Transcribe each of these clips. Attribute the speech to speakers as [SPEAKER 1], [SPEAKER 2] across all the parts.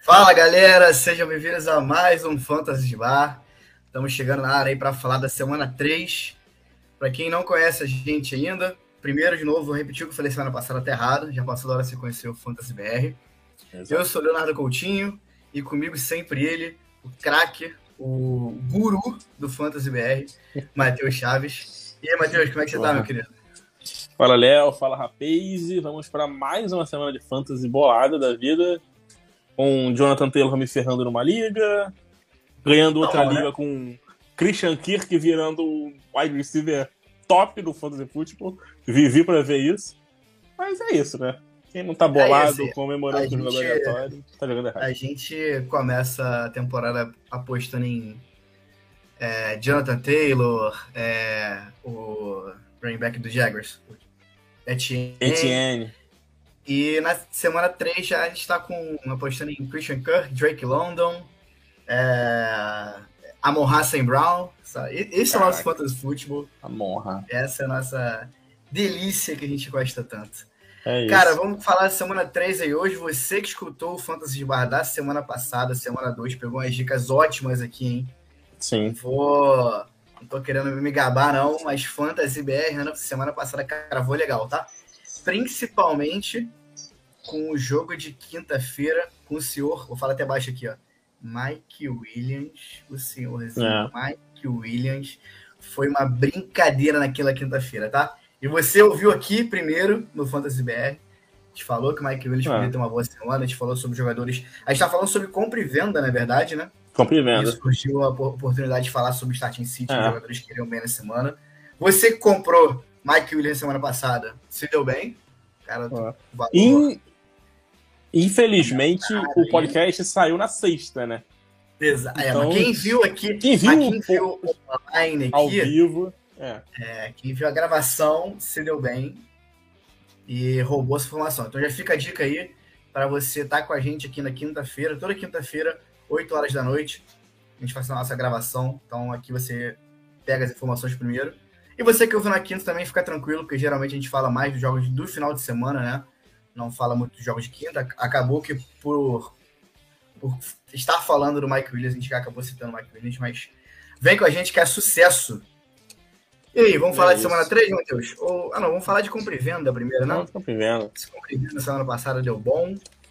[SPEAKER 1] Fala galera, sejam bem-vindos a mais um Fantasy Bar. Estamos chegando na área aí para falar da semana 3. Para quem não conhece a gente ainda, primeiro de novo, vou repetir o que eu falei semana passada, até errado, já passou da hora de você conhecer o Fantasy BR. Exato. Eu sou Leonardo Coutinho e comigo sempre ele, o craque, o guru do Fantasy BR, Matheus Chaves. E aí, Matheus, como é que você tá, meu querido?
[SPEAKER 2] Fala, Léo, fala, rapaz, e vamos para mais uma semana de Fantasy bolada da vida, com Jonathan Taylor me ferrando numa liga, ganhando outra liga com Christian Kirk virando o wide receiver top do Fantasy Football. Vivi para ver isso. Mas é isso, né? Quem não tá bolado, comemorando com o jogador aleatório, tá jogando errado.
[SPEAKER 1] A gente começa a temporada apostando em Jonathan Taylor, o running back do Jaguars, Etienne. E na semana 3 já a gente está apostando em Christian Kirk, Drake London, Amon-Ra St. Brown. Esse é o nosso Fantasy Football.
[SPEAKER 2] Amon-Ra.
[SPEAKER 1] Essa é a nossa delícia que a gente gosta tanto.
[SPEAKER 2] É
[SPEAKER 1] Cara,
[SPEAKER 2] isso.
[SPEAKER 1] vamos falar da semana 3 aí hoje. Você que escutou o Fantasy Bar da semana passada, semana 2, pegou umas dicas ótimas aqui, hein?
[SPEAKER 2] Sim.
[SPEAKER 1] Não tô querendo me gabar, não, mas Fantasy BR, né, semana passada, cravou legal, tá? Principalmente com o jogo de quinta-feira com o senhor, vou falar até baixo aqui, ó, Mike Williams, o senhorzinho Mike Williams, foi uma brincadeira naquela quinta-feira, tá? E você ouviu aqui primeiro no Fantasy BR, a gente falou que o Mike Williams podia ter uma boa semana, a gente falou sobre jogadores, a gente tá falando sobre compra e venda, na verdade, né?
[SPEAKER 2] Compra e venda.
[SPEAKER 1] E surgiu a oportunidade de falar sobre Starting City, os jogadores que iriam bem na semana. Você que comprou Mike Williams semana passada, se deu bem? Cara,
[SPEAKER 2] Infelizmente, o podcast saiu na sexta, né?
[SPEAKER 1] Exato. Então, quem viu aqui,
[SPEAKER 2] quem viu
[SPEAKER 1] online aqui,
[SPEAKER 2] ao vivo,
[SPEAKER 1] quem viu a gravação se deu bem e roubou essa informação. Então já fica a dica aí para você estar com a gente aqui na quinta-feira, toda quinta-feira, 8 horas da noite, a gente faz a nossa gravação, então aqui você pega as informações primeiro. E você que ouviu na quinta também fica tranquilo, porque geralmente a gente fala mais dos jogos do final de semana, né? Não fala muito dos jogos de quinta. Acabou que por estar falando do Mike Williams, a gente acabou citando o Mike Williams, mas vem com a gente que é sucesso. E aí, vamos falar de semana 3, Matheus? Não, vamos falar de compra e venda primeiro, né?
[SPEAKER 2] Compra e venda.
[SPEAKER 1] Esse compra e venda na semana passada deu bom.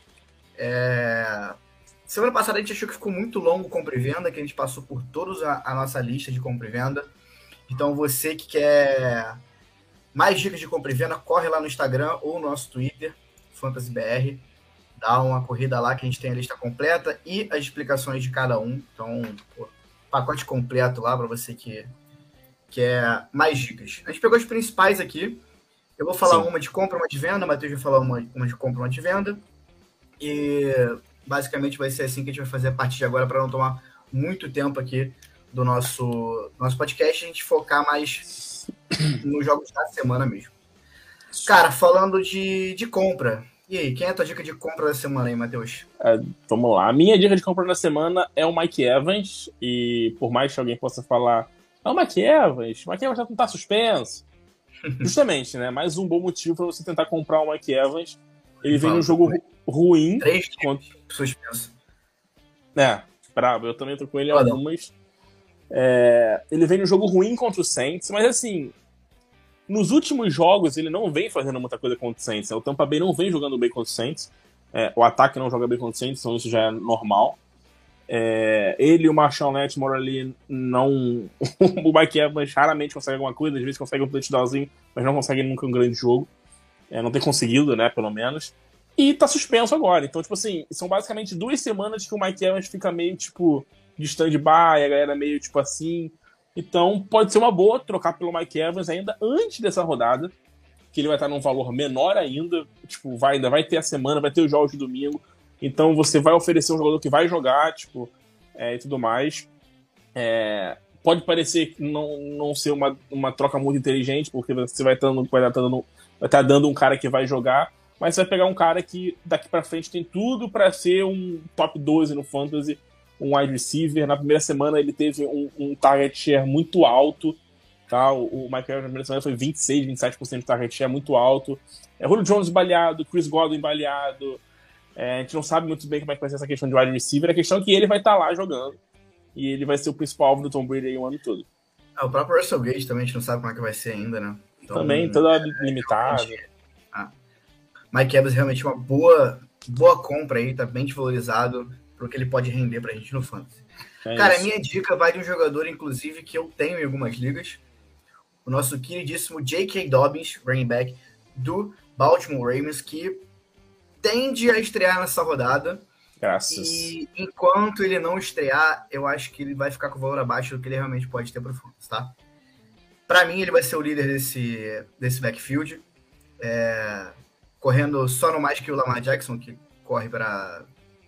[SPEAKER 1] Semana passada a gente achou que ficou muito longo o compra e venda, que a gente passou por toda a nossa lista de compra e venda. Então você que quer mais dicas de compra e venda, corre lá no Instagram ou no nosso Twitter, FantasyBR. Dá uma corrida lá que a gente tem a lista completa e as explicações de cada um. Então, pacote completo lá para você que quer mais dicas. A gente pegou as principais aqui. Eu vou falar uma de compra, uma de venda. O Matheus vai falar uma de compra, uma de venda. E basicamente vai ser assim que a gente vai fazer a partir de agora para não tomar muito tempo aqui do nosso podcast, a gente focar mais nos jogos da semana mesmo. Cara, falando de compra, e aí, quem é a tua dica de compra da semana aí, Matheus?
[SPEAKER 2] Vamos lá, a minha dica de compra da semana é o Mike Evans, e por mais que alguém possa falar, o Mike Evans já não tá suspenso. Justamente, né, mais um bom motivo para você tentar comprar o Mike Evans. Ele vem num jogo ruim.
[SPEAKER 1] 3 suspenso.
[SPEAKER 2] Bravo, eu também tô com ele algumas. Ele vem num jogo ruim contra o Saints, mas assim, nos últimos jogos ele não vem fazendo muita coisa contra o Saints. O Tampa Bay não vem jogando bem contra o Saints. O ataque não joga bem contra o Saints, então isso já é normal. Ele e o Marshawn Lattimore ali não... o Mike Evans raramente consegue alguma coisa, às vezes consegue um touchdownzinho, mas não consegue nunca um grande jogo. Não tem conseguido, né, pelo menos. E tá suspenso agora. Então, tipo assim, são basicamente 2 semanas que o Mike Evans fica meio, tipo, de stand-by, a galera meio, tipo assim. Então, pode ser uma boa trocar pelo Mike Evans ainda antes dessa rodada, que ele vai estar num valor menor ainda. Tipo, ainda vai ter a semana, vai ter os jogos de domingo. Então, você vai oferecer um jogador que vai jogar, tipo, e tudo mais. Pode parecer não ser uma troca muito inteligente, porque você vai estar dando um cara que vai jogar, mas você vai pegar um cara que daqui pra frente tem tudo pra ser um top 12 no Fantasy, um wide receiver. Na primeira semana ele teve um target share muito alto, tá? O Mike Evans na primeira semana foi 26, 27% de target share, muito alto. Julio Jones baleado, Chris Godwin baleado, A gente não sabe muito bem como é que vai ser essa questão de wide receiver. A questão é que ele vai estar lá jogando. E ele vai ser o principal alvo do Tom Brady aí o ano todo.
[SPEAKER 1] O próprio Russell Gage também, a gente não sabe como é que vai ser ainda, né?
[SPEAKER 2] Então, também, toda limitada.
[SPEAKER 1] Mike Evans realmente uma boa compra aí, tá bem desvalorizado pro que ele pode render pra gente no fantasy. Cara, a minha dica vai de um jogador, inclusive, que eu tenho em algumas ligas. O nosso queridíssimo J.K. Dobbins, running back do Baltimore Ravens, que tende a estrear nessa rodada.
[SPEAKER 2] Graças.
[SPEAKER 1] E enquanto ele não estrear, eu acho que ele vai ficar com o valor abaixo do que ele realmente pode ter pro fantasy, tá? Pra mim, ele vai ser o líder desse backfield. Correndo só no mais que o Lamar Jackson, que corre para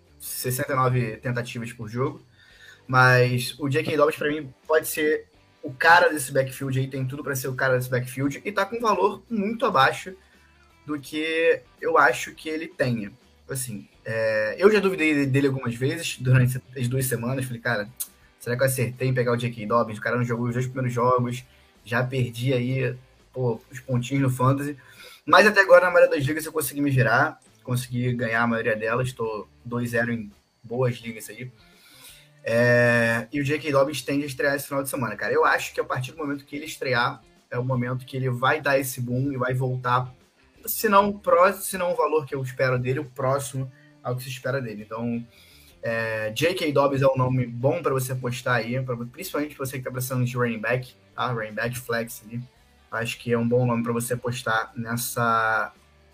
[SPEAKER 1] 69 tentativas por jogo. Mas o J.K. Dobbins, para mim, pode ser o cara desse backfield aí, tem tudo para ser o cara desse backfield, e tá com um valor muito abaixo do que eu acho que ele tenha. Assim, eu já duvidei dele algumas vezes durante as 2 semanas. Falei, cara, será que eu acertei em pegar o J.K. Dobbins? O cara não jogou os 2 primeiros jogos, já perdi aí os pontinhos no fantasy. Mas até agora, na maioria das ligas, eu consegui me virar, consegui ganhar a maioria delas. Estou 2-0 em boas ligas aí. E o J.K. Dobbins tende a estrear esse final de semana, cara. Eu acho que a partir do momento que ele estrear, é o momento que ele vai dar esse boom e vai voltar, se não o valor que eu espero dele, o próximo ao que se espera dele. Então, J.K. Dobbins é um nome bom para você apostar aí, principalmente para você que está precisando de running back, tá? Running back flex ali. Acho que é um bom nome para você apostar nessa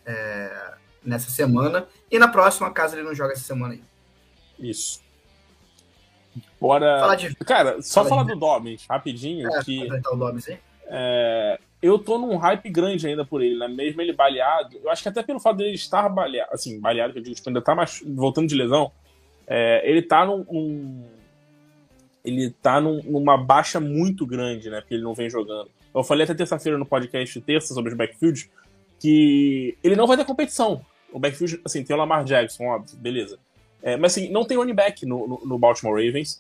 [SPEAKER 1] semana. E na próxima, caso ele não jogue essa semana aí.
[SPEAKER 2] Isso. Bora. Cara, só falar do Dobbins, rapidinho.
[SPEAKER 1] O Dobbins aí.
[SPEAKER 2] Eu tô num hype grande ainda por ele, né? Mesmo ele baleado. Eu acho que até pelo fato dele estar baleado, assim, baleado, que eu digo, ainda tá voltando de lesão. Ele tá numa baixa muito grande, né? Porque ele não vem jogando. Eu falei até terça-feira no podcast terça sobre os backfields que ele não vai ter competição. O backfield, assim, tem o Lamar Jackson, óbvio, beleza. Mas assim, não tem running back no Baltimore Ravens.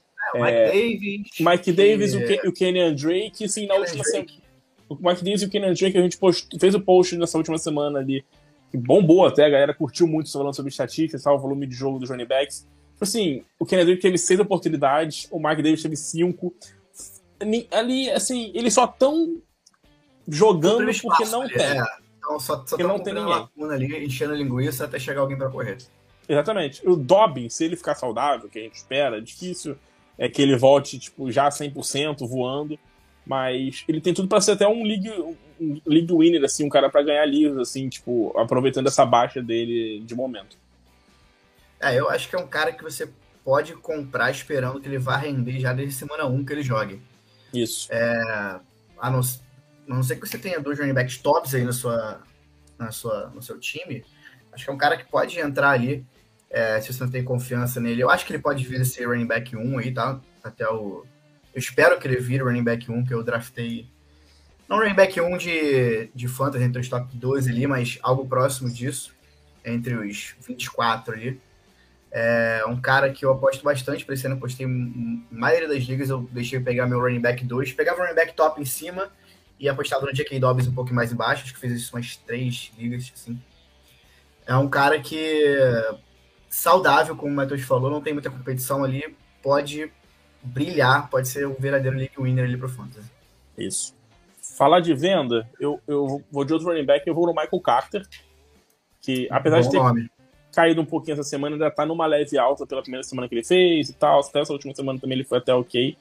[SPEAKER 2] Mike Davis, o Kenyan Drake, assim, na última semana. O Mike Davis e o Kenyan Drake, a gente fez o post nessa última semana ali, que bombou até, a galera curtiu muito falando sobre estatísticas, o volume de jogo dos running backs. Assim, o Kenyan Drake teve 6 oportunidades, o Mike Davis teve 5. Ali, assim, eles só estão jogando porque não tem.
[SPEAKER 1] Então só não tem ninguém ali, enchendo linguiça até chegar alguém para correr.
[SPEAKER 2] Exatamente. O Dobbins, se ele ficar saudável, que a gente espera, é difícil que ele volte tipo, já 100% voando, mas ele tem tudo para ser até um league winner, assim, um cara para ganhar livros, assim, tipo, aproveitando essa baixa dele de momento.
[SPEAKER 1] Eu acho que é um cara que você pode comprar esperando que ele vá render já desde semana 1 que ele jogue.
[SPEAKER 2] Isso.
[SPEAKER 1] A não ser que você tenha 2 running backs tops aí no seu time, acho que é um cara que pode entrar ali, se você não tem confiança nele. Eu acho que ele pode vir a ser running back 1 aí, tá? Eu espero que ele vire running back 1, que eu draftei. Não running back 1 de fantasy entre os top 12 ali, mas algo próximo disso, entre os 24 ali. Um cara que eu aposto bastante para esse ano, apostei em maioria das ligas, eu deixei pegar meu running back 2, pegava o running back top em cima e apostava no J.K. Dobbins um pouco mais embaixo, acho que fiz isso umas 3 ligas, assim. É um cara que, saudável, como o Matheus falou, não tem muita competição ali, pode brilhar, pode ser um verdadeiro league winner ali pro fantasy.
[SPEAKER 2] Isso. Falar de venda, eu vou de outro running back, eu vou no Michael Carter, que apesar de ter caído um pouquinho essa semana, ainda tá numa leve alta pela primeira semana que ele fez e tal, até essa última semana também ele foi até ok.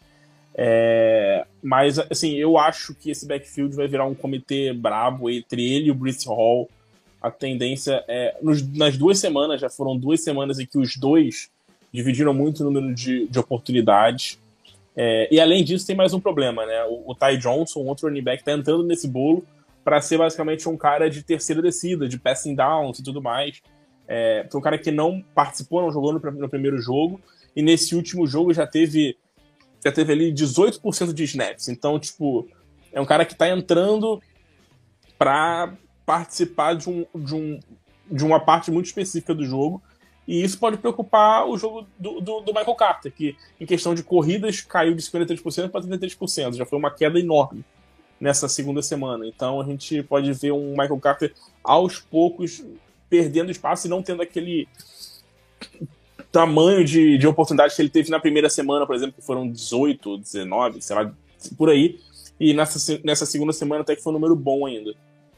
[SPEAKER 2] Mas, assim, eu acho que esse backfield vai virar um comitê brabo entre ele e o Breece Hall. A tendência nas 2 semanas, já foram 2 semanas em que os dois dividiram muito o número de oportunidades. E além disso, tem mais um problema, né? O Ty Johnson, outro running back, tá entrando nesse bolo para ser basicamente um cara de terceira descida, de passing downs e tudo mais. Foi um cara que não participou, não jogou no primeiro jogo, e nesse último jogo já teve ali 18% de snaps. Então, tipo, é um cara que tá entrando para participar de uma parte muito específica do jogo, e isso pode preocupar o jogo do Michael Carter, que em questão de corridas caiu de 53% para 33%, já foi uma queda enorme nessa segunda semana. Então a gente pode ver um Michael Carter aos poucos perdendo espaço e não tendo tamanho de oportunidades que ele teve na primeira semana, por exemplo, que foram 18, 19, sei lá, por aí. E nessa segunda semana até que foi um número bom ainda.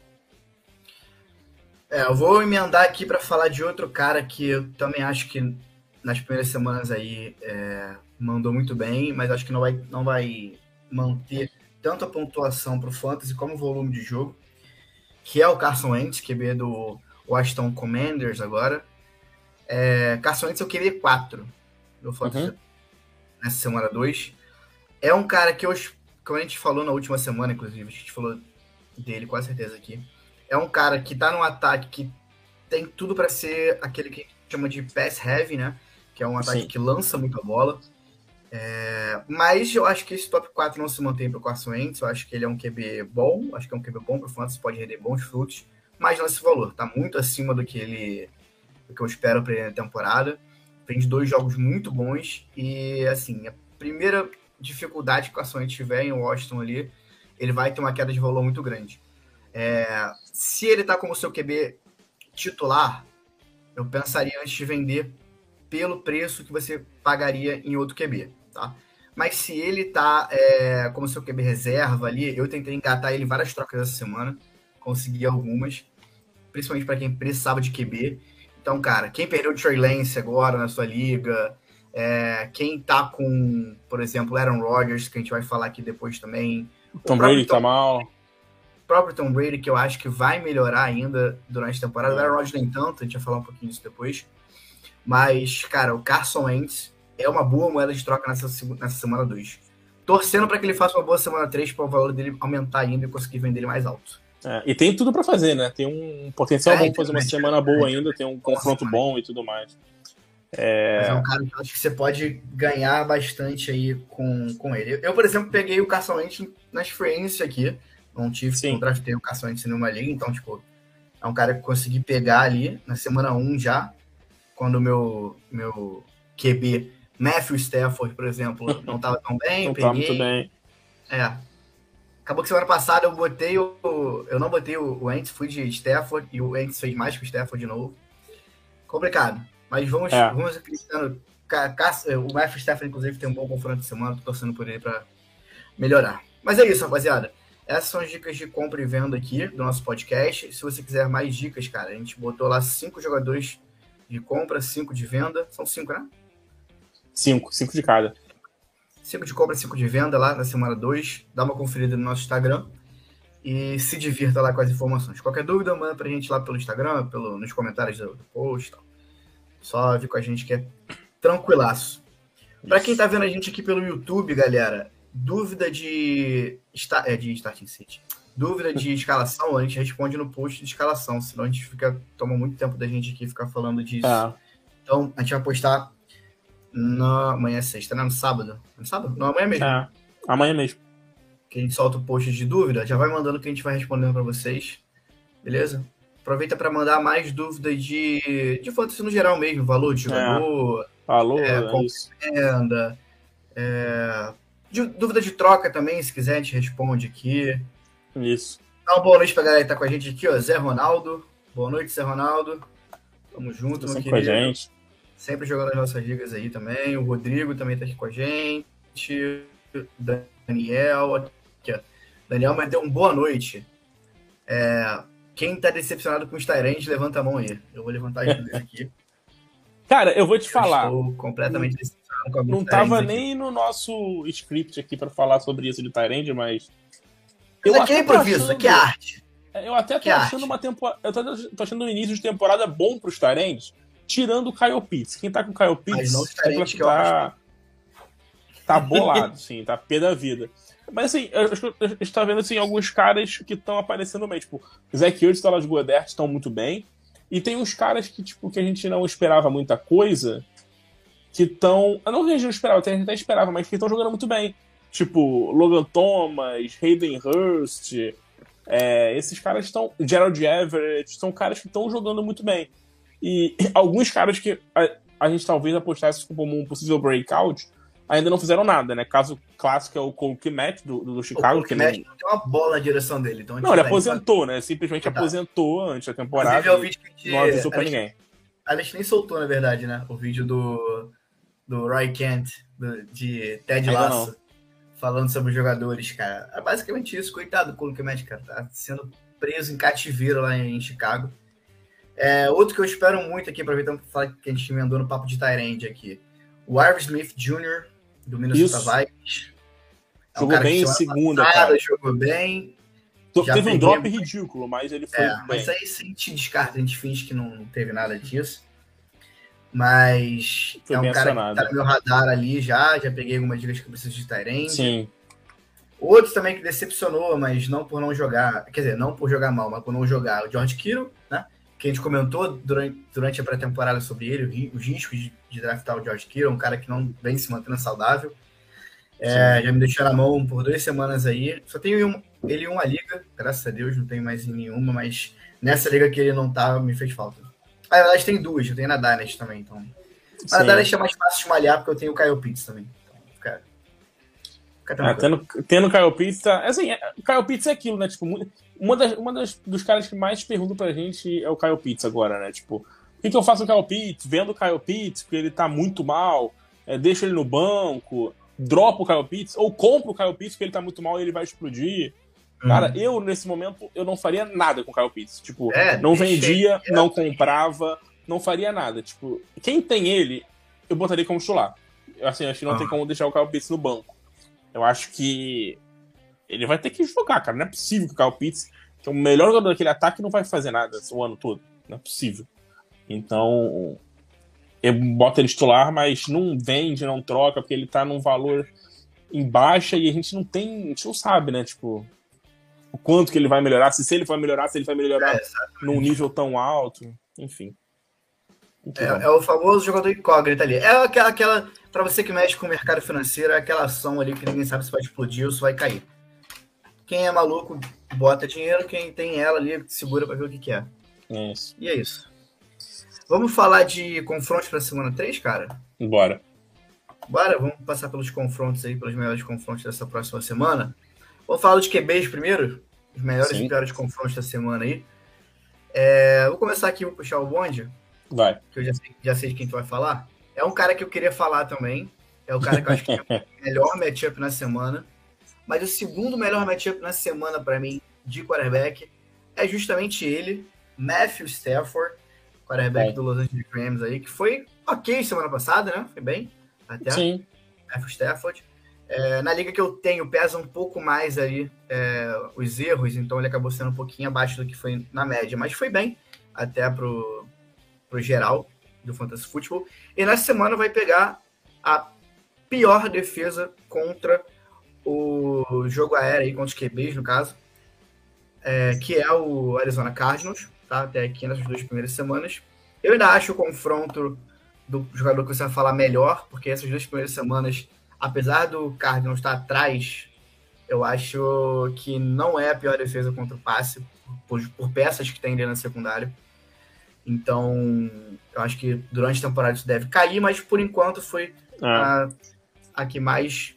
[SPEAKER 1] Eu vou emendar aqui para falar de outro cara que eu também acho que nas primeiras semanas aí mandou muito bem, mas acho que não vai manter tanto a pontuação para o Fantasy como o volume de jogo, que é o Carson Wentz, QB do Washington Commanders agora. Carson Wentz é o QB 4 do Fantasy nessa semana 2. É um cara que como a gente falou na última semana, inclusive, a gente falou dele com certeza aqui. É um cara que tá num ataque que tem tudo para ser aquele que a gente chama de pass heavy, né? Que é um ataque que lança muita bola. Mas eu acho que esse top 4 não se mantém para o Carson Wentz. Eu acho que ele é um QB bom. Acho que é um QB bom para o Fantasy, pode render bons frutos. Mas não esse valor. Tá muito acima do que eu espero para ele na temporada. Vem de 2 jogos muito bons. E, assim, a primeira dificuldade que o Carson Wentz tiver em Washington ali, ele vai ter uma queda de valor muito grande. Se ele tá como seu QB titular, eu pensaria antes de vender pelo preço que você pagaria em outro QB, tá? Mas se ele tá como seu QB reserva ali, eu tentei engatar ele várias trocas essa semana, consegui algumas, principalmente para quem precisava de QB. Então, cara, quem perdeu o Trey Lance agora na sua liga, quem tá com, por exemplo, Aaron Rodgers, que a gente vai falar aqui depois também.
[SPEAKER 2] Tom Brady tá mal.
[SPEAKER 1] O próprio Tom Brady, que eu acho que vai melhorar ainda durante a temporada. O Aaron Rodgers nem tanto, a gente vai falar um pouquinho disso depois. Mas, cara, o Carson Wentz é uma boa moeda de troca nessa semana 2. Torcendo para que ele faça uma boa semana 3 para o valor dele aumentar ainda e conseguir vender ele mais alto.
[SPEAKER 2] E tem tudo para fazer, né? Tem um potencial bom para fazer uma semana boa ainda, tem um confronto bom e tudo mais.
[SPEAKER 1] Mas é um cara que eu acho que você pode ganhar bastante aí com ele. Eu, por exemplo, peguei o Carson Wentz nas free agency aqui. Não draftei o Carson Wentz em nenhuma liga, então, tipo, é um cara que eu consegui pegar ali na semana 1 já, quando o meu QB, Matthew Stafford, por exemplo, não estava tão bem.
[SPEAKER 2] Não estava muito bem.
[SPEAKER 1] Acabou que semana passada eu não botei o Wentz, fui de Stafford, e o Wentz fez mais que o Stafford de novo. Complicado. Mas vamos acreditando. O Matthew Stafford, inclusive, tem um bom confronto de semana, tô torcendo por ele para melhorar. Mas é isso, rapaziada. Essas são as dicas de compra e venda aqui do nosso podcast. Se você quiser mais dicas, cara, a gente botou lá 5 jogadores de compra, 5 de venda. São 5, né?
[SPEAKER 2] 5 de cada.
[SPEAKER 1] 5 de compra, 5 de venda lá na semana 2. Dá uma conferida no nosso Instagram e se divirta lá com as informações. Qualquer dúvida, manda pra gente lá pelo Instagram, nos comentários do post. Tal. Só vir com a gente que é tranquilaço. Pra quem tá vendo a gente aqui pelo YouTube, galera, dúvida de Starting City. Dúvida de escalação, a gente responde no post de escalação, senão a gente toma muito tempo da gente aqui ficar falando disso. Então, a gente vai postar amanhã é sexta, né? No sábado. No sábado? Não, amanhã mesmo.
[SPEAKER 2] Amanhã mesmo.
[SPEAKER 1] Que a gente solta o post de dúvida, já vai mandando que a gente vai respondendo para vocês. Beleza? Aproveita para mandar mais dúvidas de fantasy no geral mesmo, valor de jogador, venda, dúvida de troca também, se quiser a gente responde aqui.
[SPEAKER 2] Isso.
[SPEAKER 1] Dá uma boa noite pra galera que tá com a gente aqui, ó, Zé Ronaldo. Boa noite, Zé Ronaldo. Tamo junto, meu querido.
[SPEAKER 2] Com a gente.
[SPEAKER 1] Sempre jogando as nossas ligas aí também. O Rodrigo também tá aqui com a gente. Daniel, aqui, ó. Daniel, mas deu uma boa noite. Quem tá decepcionado com os Tyrants, levanta a mão aí. Eu vou levantar as duas aqui.
[SPEAKER 2] Cara, eu vou te falar.
[SPEAKER 1] Estou completamente decepcionado com a
[SPEAKER 2] Não tava nem no nosso script aqui pra falar sobre isso de Tyrant, mas...
[SPEAKER 1] Aqui é improviso, aqui é arte.
[SPEAKER 2] Eu até tô achando uma temporada. Eu tô achando um início de temporada bom pros Tyrants, tirando o Kyle Pitts. Quem tá com o Kyle Pitts tá bolado, sim, tá pé da vida. Mas assim, a gente tá vendo assim, alguns caras que estão aparecendo bem. Tipo, Zach Ertz e Dallas Goedert estão muito bem. E tem uns caras que, tipo, que a gente não esperava muita coisa, que estão. Não que a gente não esperava, a gente até esperava, mas que estão jogando muito bem. Tipo, Logan Thomas, Hayden Hurst, esses caras estão... Gerald Everett, são caras que estão jogando muito bem. E alguns caras que a gente talvez apostasse como um possível breakout, ainda não fizeram nada, né? Caso clássico é o Cole Kmet, do Chicago.
[SPEAKER 1] O Cole Kmet não tem uma bola na direção dele. Então
[SPEAKER 2] não, ele aposentou, né? Simplesmente aposentou antes da temporada.
[SPEAKER 1] Inclusive, eu vi que
[SPEAKER 2] não avisou pra ninguém.
[SPEAKER 1] A gente nem soltou, na verdade, né? O vídeo do Roy Kent, de Ted
[SPEAKER 2] Ainda
[SPEAKER 1] Lasso,
[SPEAKER 2] não.
[SPEAKER 1] falando sobre os jogadores, cara. É basicamente isso. Coitado do Cole Kmet, cara. Tá sendo preso em cativeiro lá em Chicago. Outro que eu espero muito aqui, aproveitando para falar que a gente emendou no papo de Tyrande aqui. O Irv Smith Jr., do Minnesota Vikings.
[SPEAKER 2] Jogou bem em segunda, cara.
[SPEAKER 1] Jogou bem.
[SPEAKER 2] Teve um drop ridículo, mas ele foi bem.
[SPEAKER 1] Mas aí a gente descarta, a gente finge que não teve nada disso. Mas
[SPEAKER 2] foi
[SPEAKER 1] um cara que tá no meu radar ali já peguei algumas dicas que eu preciso de Tyrande.
[SPEAKER 2] Sim.
[SPEAKER 1] Outro também que decepcionou, mas não por não jogar, quer dizer, não por jogar mal, mas por não jogar, o George Kittle, né? Que a gente comentou durante a pré-temporada sobre ele, os riscos de draftar o George Kittle, um cara que não vem se mantendo saudável. Já me deixou na mão por 2 semanas aí. Só tenho ele em uma liga, graças a Deus, não tenho mais em nenhuma, mas nessa liga que ele não tá, me fez falta. Na verdade, tem 2, eu tenho na Dynasty também, então. Mas na Dynasty é mais fácil de malhar, porque eu tenho o Kyle Pitts também. Então,
[SPEAKER 2] tendo o Kyle Pitts, assim, o Kyle Pitts é aquilo, né? Tipo, dos caras que mais perguntam pra gente é o Kyle Pitts agora, né? Tipo, o que eu faço com o Kyle Pitts? Vendo o Kyle Pitts, porque ele tá muito mal, deixo ele no banco, dropo o Kyle Pitts, ou compro o Kyle Pitts porque ele tá muito mal e ele vai explodir. Cara, eu, nesse momento, eu não faria nada com o Kyle Pitts. Tipo, não vendia, não comprava, não faria nada. Tipo, quem tem ele, eu botaria como titular. Assim, acho que não tem como deixar o Kyle Pitts no banco. Eu acho que ele vai ter que jogar, cara. Não é possível que o Kyle Pitts, que é o melhor jogador daquele ataque, não vai fazer nada o ano todo. Não é possível. Então, eu boto ele titular, mas não vende, não troca, porque ele tá num valor em baixa e a gente não sabe, né? Tipo, o quanto que ele vai melhorar, se ele vai melhorar, num nível tão alto, enfim.
[SPEAKER 1] É o famoso jogador incógnito ali. É aquela para você que mexe com o mercado financeiro, é aquela ação ali que ninguém sabe se vai explodir ou se vai cair. Quem é maluco bota dinheiro, quem tem ela ali segura para ver o que é.
[SPEAKER 2] Isso.
[SPEAKER 1] E é isso. Vamos falar de confrontos para semana 3, cara?
[SPEAKER 2] Bora,
[SPEAKER 1] vamos passar pelos confrontos aí, pelos melhores confrontos dessa próxima semana. Vamos falar dos QBs primeiro, os melhores e piores confrontos da semana aí. Vou começar aqui, vou puxar o bonde.
[SPEAKER 2] Vai.
[SPEAKER 1] Que eu já sei de quem tu vai falar. É um cara que eu queria falar também. É o cara que eu acho que é o melhor matchup na semana. Mas o segundo melhor matchup na semana para mim, de quarterback, é justamente ele, Matthew Stafford, quarterback do Los Angeles Rams aí, que foi ok semana passada, né? Foi bem, até.
[SPEAKER 2] Sim.
[SPEAKER 1] Matthew Stafford. Na liga que eu tenho, pesa um pouco mais aí os erros, então ele acabou sendo um pouquinho abaixo do que foi na média, mas foi bem, até pro geral do Fantasy Football. E nessa semana vai pegar a pior defesa contra o jogo aéreo, aí, contra os QBs, no caso, que é o Arizona Cardinals, tá? Até aqui nessas 2 primeiras semanas. Eu ainda acho o confronto do jogador que você vai falar melhor, porque essas 2 primeiras semanas, apesar do Cardinals estar atrás, eu acho que não é a pior defesa contra o passe, por peças que tem ali na secundária. Então, eu acho que durante a temporada isso deve cair, mas por enquanto foi a que mais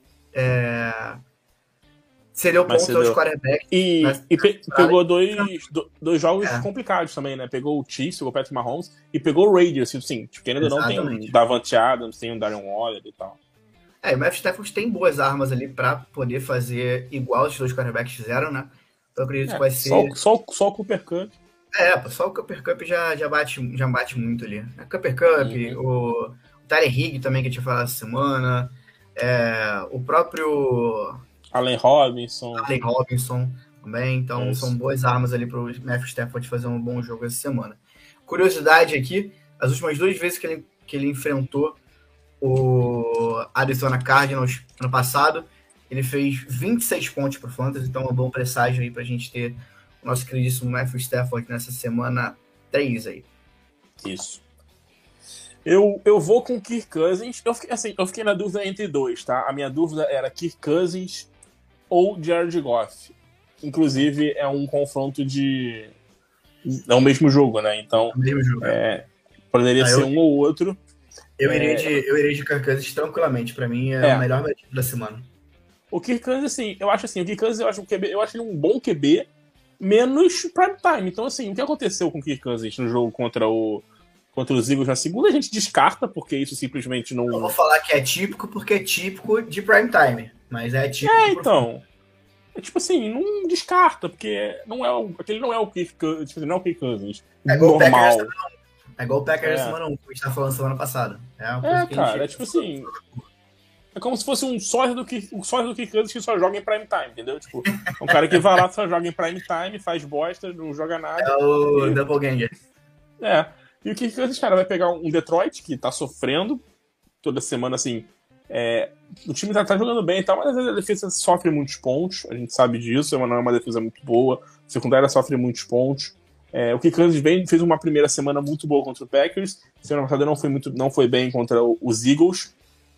[SPEAKER 1] cedeu pontos aos quarterbacks.
[SPEAKER 2] E pegou dois jogos complicados também, né? Pegou o Chiefs, pegou o Patrick Mahomes, e pegou o Raiders, assim, querendo ou não, tem um Davante Adams, tem um Darren Waller e tal.
[SPEAKER 1] O Matthew Stafford tem boas armas ali para poder fazer igual os 2 quarterbacks fizeram, né? Então eu acredito que vai ser...
[SPEAKER 2] Só o Cooper Kupp.
[SPEAKER 1] Só o Cooper Kupp já bate muito ali. O Cooper Kupp, o Tyler Higg também, que a gente ia falar essa semana, o próprio...
[SPEAKER 2] Allen Robinson
[SPEAKER 1] também, então são boas armas ali para o Matthew Stafford fazer um bom jogo essa semana. Curiosidade aqui, as últimas 2 vezes que ele enfrentou o Arizona Cardinals ano passado, ele fez 26 pontos para o Fantasy, então é um bom presságio aí para a gente ter o nosso queridíssimo Matthew Stafford nessa semana 3 aí.
[SPEAKER 2] Isso. Eu vou com Kirk Cousins. Eu fiquei na dúvida entre 2, tá? A minha dúvida era Kirk Cousins ou Jared Goff. Inclusive, é um confronto é o mesmo jogo, né? Então, poderia ser um ou outro.
[SPEAKER 1] Eu irei de Kirk Cousins tranquilamente. Pra mim, é o melhor matchup da semana.
[SPEAKER 2] O Kirk Cousins, assim, eu acho ele um bom QB, menos prime time. Então, assim, o que aconteceu com o Kirk Cousins no jogo contra o contra os Eagles na segunda, a gente descarta, porque isso simplesmente não...
[SPEAKER 1] Eu vou falar que é típico, porque é típico de prime time, mas é típico...
[SPEAKER 2] então... É tipo assim, não descarta, porque aquele não é o Kirk Cousins, não é o Kirk Cousins normal.
[SPEAKER 1] É igual o Packers semana 1, que a gente tá falando semana passada.
[SPEAKER 2] Cara, é tipo assim... É como se fosse um sócio do Kirk Cousins que só joga em prime time, entendeu? Tipo, um cara que vai lá, só joga em prime time, faz bosta, não joga nada.
[SPEAKER 1] É o Doppelganger.
[SPEAKER 2] E o Kirk Cousins, cara, vai pegar um Detroit que tá sofrendo toda semana, assim... o time tá jogando bem e tal, mas às vezes a defesa sofre muitos pontos, a gente sabe disso, não é uma defesa muito boa, a secundária sofre muitos pontos. O Kirk Cousins fez uma primeira semana muito boa contra o Packers, semana passada não foi bem contra os Eagles,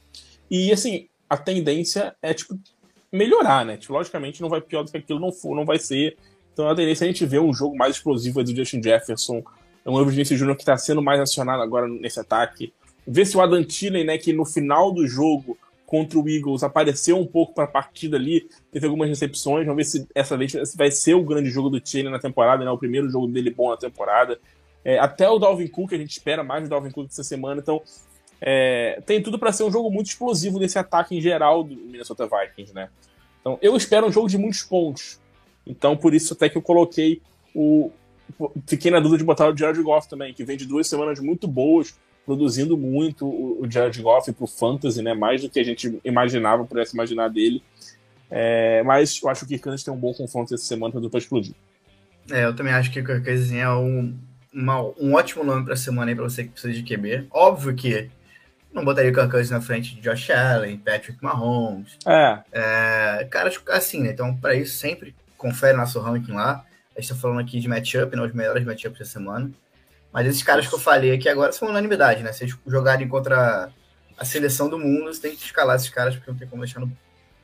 [SPEAKER 2] e assim, a tendência é tipo melhorar, né? Tipo, logicamente não vai pior do que aquilo, não vai ser. Então a tendência é a gente ver um jogo mais explosivo do Justin Jefferson, um Evan Jr. que tá sendo mais acionado agora nesse ataque. Ver se o Adam Thielen, né, que no final do jogo contra o Eagles apareceu um pouco para a partida ali, teve algumas recepções, vamos ver se essa vez vai ser o grande jogo do Thielen na temporada, né, o primeiro jogo dele bom na temporada. Até o Dalvin Cook, a gente espera mais do Dalvin Cook essa semana, então tem tudo para ser um jogo muito explosivo desse ataque em geral do Minnesota Vikings, né. Então eu espero um jogo de muitos pontos, então por isso até que eu coloquei fiquei na dúvida de botar o Jared Goff também, que vem de 2 semanas muito boas, produzindo muito o Jared Goff pro Fantasy, né? Mais do que a gente imaginava, pudesse imaginar dele. Mas eu acho que o Kirk Cousins tem um bom confronto essa semana para depois explodir.
[SPEAKER 1] Eu também acho que o Kirk Cousins é um ótimo nome pra semana aí pra você que precisa de QB. Óbvio que não botaria o Kirk Cousins na frente de Josh Allen, Patrick Mahomes. Cara, assim, né? Então, pra isso, sempre confere nosso ranking lá. A gente tá falando aqui de matchup, né? Os melhores matchups da semana. Mas esses caras que eu falei aqui agora são unanimidade, né? Se eles jogarem contra a seleção do mundo, você tem que escalar esses caras, porque não tem como deixar no...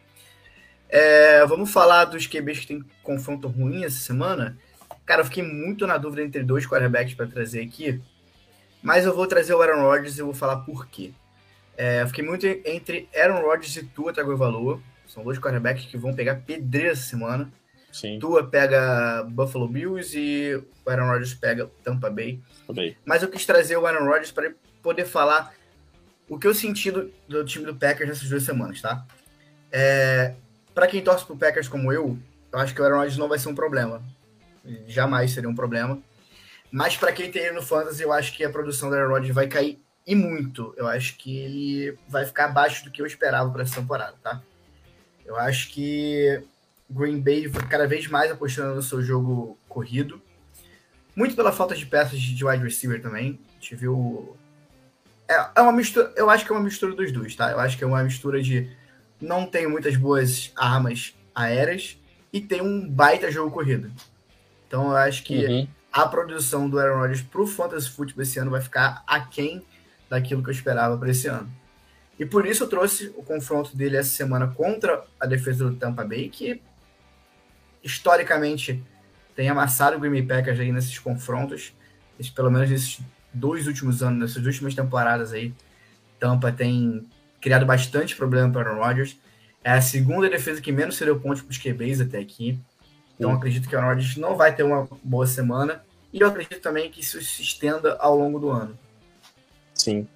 [SPEAKER 1] Vamos falar dos QBs que tem confronto ruim essa semana. Cara, eu fiquei muito na dúvida entre 2 quarterbacks para trazer aqui, mas eu vou trazer o Aaron Rodgers e eu vou falar por quê. Eu fiquei muito entre Aaron Rodgers e Tua Tagovailoa. São 2 quarterbacks que vão pegar pedreira essa semana.
[SPEAKER 2] Sim.
[SPEAKER 1] Tua pega Buffalo Bills e o Aaron Rodgers pega Tampa Bay. Mas eu quis trazer o Aaron Rodgers para poder falar o que eu senti do time do Packers nessas 2 semanas, tá? Para quem torce pro Packers como eu acho que o Aaron Rodgers não vai ser um problema. Jamais seria um problema. Mas para quem tem ele no Fantasy, eu acho que a produção do Aaron Rodgers vai cair e muito. Eu acho que ele vai ficar abaixo do que eu esperava para essa temporada, tá? Eu acho que Green Bay cada vez mais apostando no seu jogo corrido. Muito pela falta de peças de wide receiver também. A gente viu... É uma mistura... Eu acho que é uma mistura dos dois, tá? Eu acho que é uma mistura de não tem muitas boas armas aéreas e tem um baita jogo corrido. Então eu acho que a produção do Aaron Rodgers pro Fantasy Football esse ano vai ficar aquém daquilo que eu esperava para esse ano. E por isso eu trouxe o confronto dele essa semana contra a defesa do Tampa Bay, que historicamente tem amassado o Green Bay Packers aí nesses confrontos. Pelo menos nesses 2 últimos anos, nessas últimas temporadas aí, Tampa tem criado bastante problema para o Aaron Rodgers. É a segunda defesa que menos cedeu pontos para os QBs até aqui. Então acredito que o Aaron Rodgers não vai ter uma boa semana. E eu acredito também que isso se estenda ao longo do ano.
[SPEAKER 2] Sim.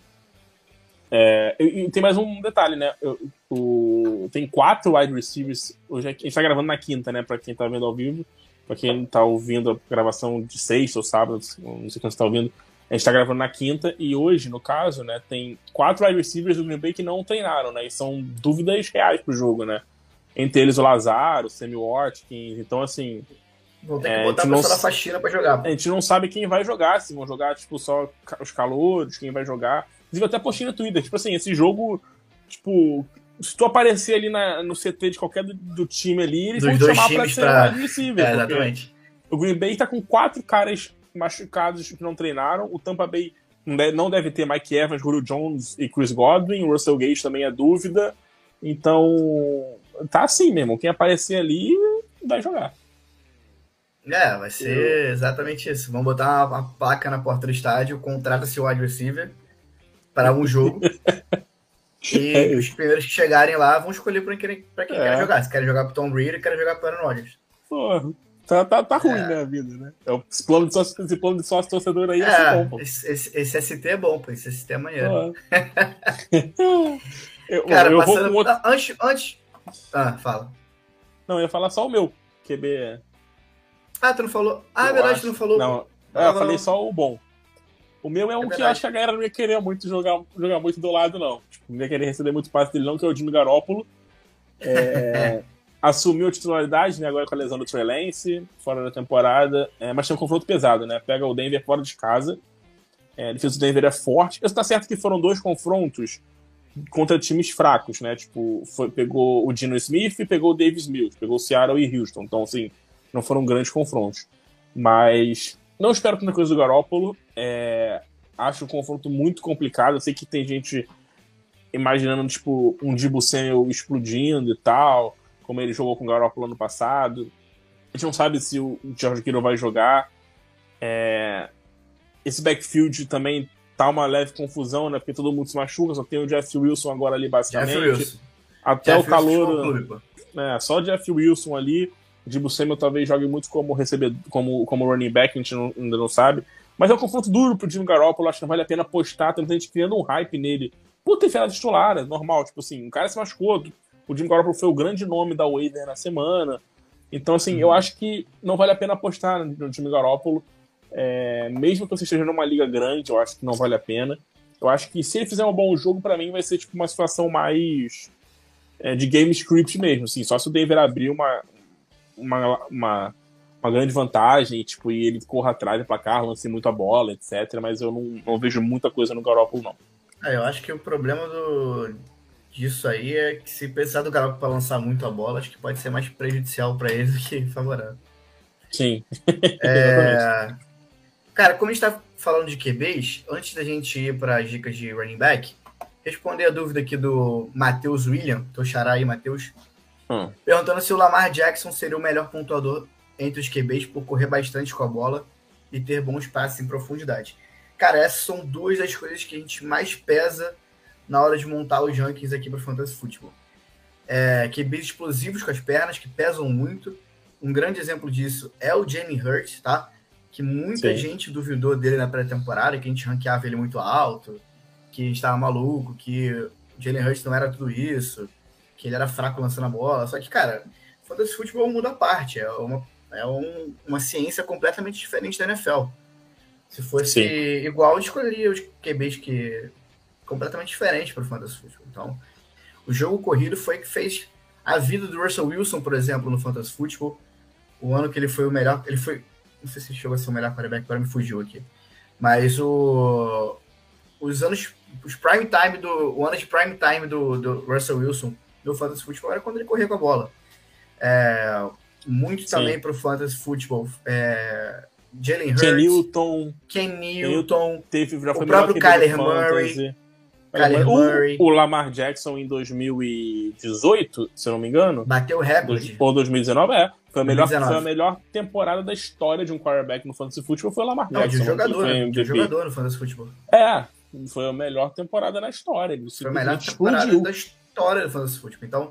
[SPEAKER 2] E tem mais um detalhe, né? Tem 4 wide receivers. Hoje a gente tá gravando na quinta, né? Pra quem tá vendo ao vivo. Pra quem tá ouvindo a gravação de sexta ou sábado, não sei quando você tá ouvindo. A gente tá gravando na quinta. E hoje, no caso, né? Tem 4 wide receivers do Green Bay que não treinaram, né? E são dúvidas reais pro jogo, né? Entre eles o Lazar, o Sammy Watkins. Então, assim...
[SPEAKER 1] Vão ter que botar a pessoa na faxina pra jogar.
[SPEAKER 2] A gente não sabe quem vai jogar. Se vão jogar, tipo, só os calouros, quem vai jogar... Inclusive, até postei no Twitter, tipo assim, esse jogo, tipo, se tu aparecer ali no CT de qualquer do time ali, eles vão te chamar pra ser wide receiver.
[SPEAKER 1] Exatamente.
[SPEAKER 2] O Green Bay tá com 4 caras machucados que não treinaram, o Tampa Bay não deve ter Mike Evans, Julio Jones e Chris Godwin, o Russell Gage também é dúvida, então tá assim mesmo, quem aparecer ali vai jogar.
[SPEAKER 1] Vai ser exatamente isso, vão botar uma placa na porta do estádio, contrata-se o wide receiver para um jogo. E os primeiros que chegarem lá vão escolher para quem quer jogar. Se querem jogar pro Tom Brady, querem jogar pro Aaron Rodgers.
[SPEAKER 2] Porra, Tá ruim, né, a vida, né? Esse plano de sócio torcedor aí é bom, pô.
[SPEAKER 1] Esse ST é bom, pô. Esse ST é maneiro.
[SPEAKER 2] Cara, eu passando... vou com outro...
[SPEAKER 1] Antes... fala.
[SPEAKER 2] Não, eu ia falar só o meu QB.
[SPEAKER 1] Tu não falou? É verdade, tu não falou.
[SPEAKER 2] Não, eu falei só o bom. O meu é um que eu acho que a galera não ia querer muito jogar muito do lado, não. Tipo, não ia querer receber muito passe dele, não, que é o Jimmy Garoppolo. Assumiu a titularidade, né, agora com a lesão do Trey Lance, fora da temporada, mas tem um confronto pesado, né, pega o Denver fora de casa, a defesa do Denver é forte. Isso tá certo que foram 2 confrontos contra times fracos, né, tipo, pegou o Geno Smith e pegou o Davis Mills, pegou o Seattle e Houston, então, assim, não foram grandes confrontos. Mas não espero tanta coisa do Garoppolo, acho um confronto muito complicado, eu sei que tem gente imaginando, tipo, um Deebo Samuel explodindo e tal, como ele jogou com o Garoppolo ano passado. A gente não sabe se o George Kittle vai jogar. Esse backfield também tá uma leve confusão, né? Porque todo mundo se machuca, só tem o Jeff Wilson agora ali, basicamente. Até Jeff o calor... só o Jeff Wilson ali. O Deebo Samuel talvez jogue muito como como running back, a gente ainda não sabe. Mas é um confronto duro pro Jimmy Garoppolo, acho que não vale a pena apostar, tem gente criando um hype nele. Por ter ficado titular, é normal, tipo assim, o cara se machucou, o Jimmy Garoppolo foi o grande nome da waiver na semana. Então, assim, eu acho que não vale a pena apostar no Jimmy Garoppolo. Mesmo que você esteja numa liga grande, eu acho que não vale a pena. Eu acho que se ele fizer um bom jogo, pra mim vai ser tipo uma situação mais de game script mesmo, assim. Só se o Denver abrir uma grande vantagem, tipo, e ele corra atrás do placar, lance muito a bola, etc. Mas eu não vejo muita coisa no Garoppolo, não.
[SPEAKER 1] Eu acho que o problema disso aí é que se precisar do Garoppolo para lançar muito a bola, acho que pode ser mais prejudicial para ele do que favorável.
[SPEAKER 2] Sim.
[SPEAKER 1] Cara, como a gente tá falando de QBs, antes da gente ir para as dicas de running back, responder a dúvida aqui do Matheus William, teu xará aí, Matheus, perguntando se o Lamar Jackson seria o melhor pontuador entre os QBs por correr bastante com a bola e ter bons passes em profundidade. Cara, essas são 2 das coisas que a gente mais pesa na hora de montar os rankings aqui para o Fantasy Football. QBs explosivos com as pernas, que pesam muito. Um grande exemplo disso é o Jalen Hurts, tá? Que muita gente duvidou dele na pré-temporada, que a gente ranqueava ele muito alto, que a gente estava maluco, que o Jalen Hurts não era tudo isso, que ele era fraco lançando a bola. Só que, cara, o Fantasy Football é um mundo à parte. É uma ciência completamente diferente da NFL. Se fosse igual, eu escolheria os QBs que completamente diferentes para o Fantasy Football. Então, o jogo corrido foi que fez a vida do Russell Wilson, por exemplo, no Fantasy Football. O ano que ele foi o melhor... Ele foi... Não sei se chegou a ser o melhor quarterback, agora me fugiu aqui. Mas os anos... O ano de prime time do Russell Wilson no Fantasy Football era quando ele corria com a bola. Muito também para o Fantasy Football. Jalen Hurts, Ken Newton, o próprio Kyler Murray.
[SPEAKER 2] O Lamar Jackson em 2018, se eu não me engano.
[SPEAKER 1] Bateu o recorde.
[SPEAKER 2] Ou 2019, Foi a melhor temporada da história de um quarterback no Fantasy Football, foi o Lamar Jackson.
[SPEAKER 1] De um jogador no Fantasy Football.
[SPEAKER 2] Foi a melhor temporada na história. Ele
[SPEAKER 1] foi a melhor temporada da história do Fantasy Football. Então,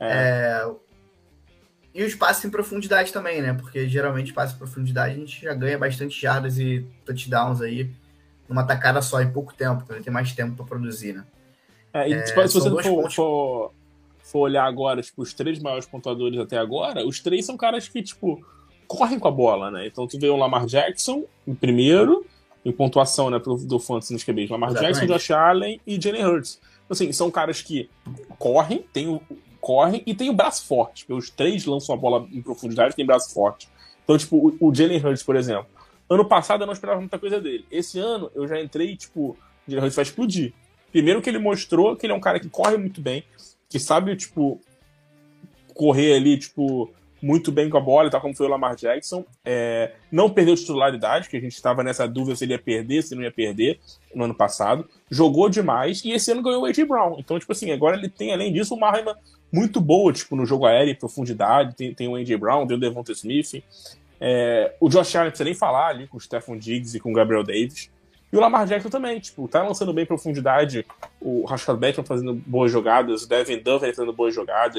[SPEAKER 1] e os passes em profundidade também, né? Porque geralmente passes em profundidade a gente já ganha bastante jardas e touchdowns aí numa tacada só em pouco tempo, então ele tem mais tempo para produzir, né?
[SPEAKER 2] Se você for olhar agora, tipo, os 3 maiores pontuadores até agora, os 3 são caras que, tipo, correm com a bola, né? Então tu vê o Lamar Jackson em primeiro, em pontuação, né, do Fantasy nos QBs. Lamar Jackson, Josh Allen e Jalen Hurts. Então, assim, são caras que correm e tem o braço forte, porque os 3 lançam a bola em profundidade e tem braço forte. Então, tipo, o Jalen Hurts, por exemplo, ano passado eu não esperava muita coisa dele. Esse ano eu já entrei, tipo, o Jalen Hurts vai explodir. Primeiro que ele mostrou que ele é um cara que corre muito bem, que sabe, tipo, correr ali, tipo, muito bem com a bola, tal como foi o Lamar Jackson. Não perdeu titularidade, que a gente estava nessa dúvida se ele ia perder, se não ia perder no ano passado. Jogou demais e esse ano ganhou o A.J. Brown. Então, tipo assim, agora ele tem, além disso, uma arma muito boa, tipo, no jogo aéreo, em profundidade. Tem o A.J. Brown, tem o Devonta Smith. O Josh Allen, não precisa nem falar ali com o Stephon Diggs e com o Gabriel Davis. E o Lamar Jackson também, tipo, tá lançando bem em profundidade. O Rashad Bateman fazendo boas jogadas, o Devin Duvernay fazendo boas jogadas.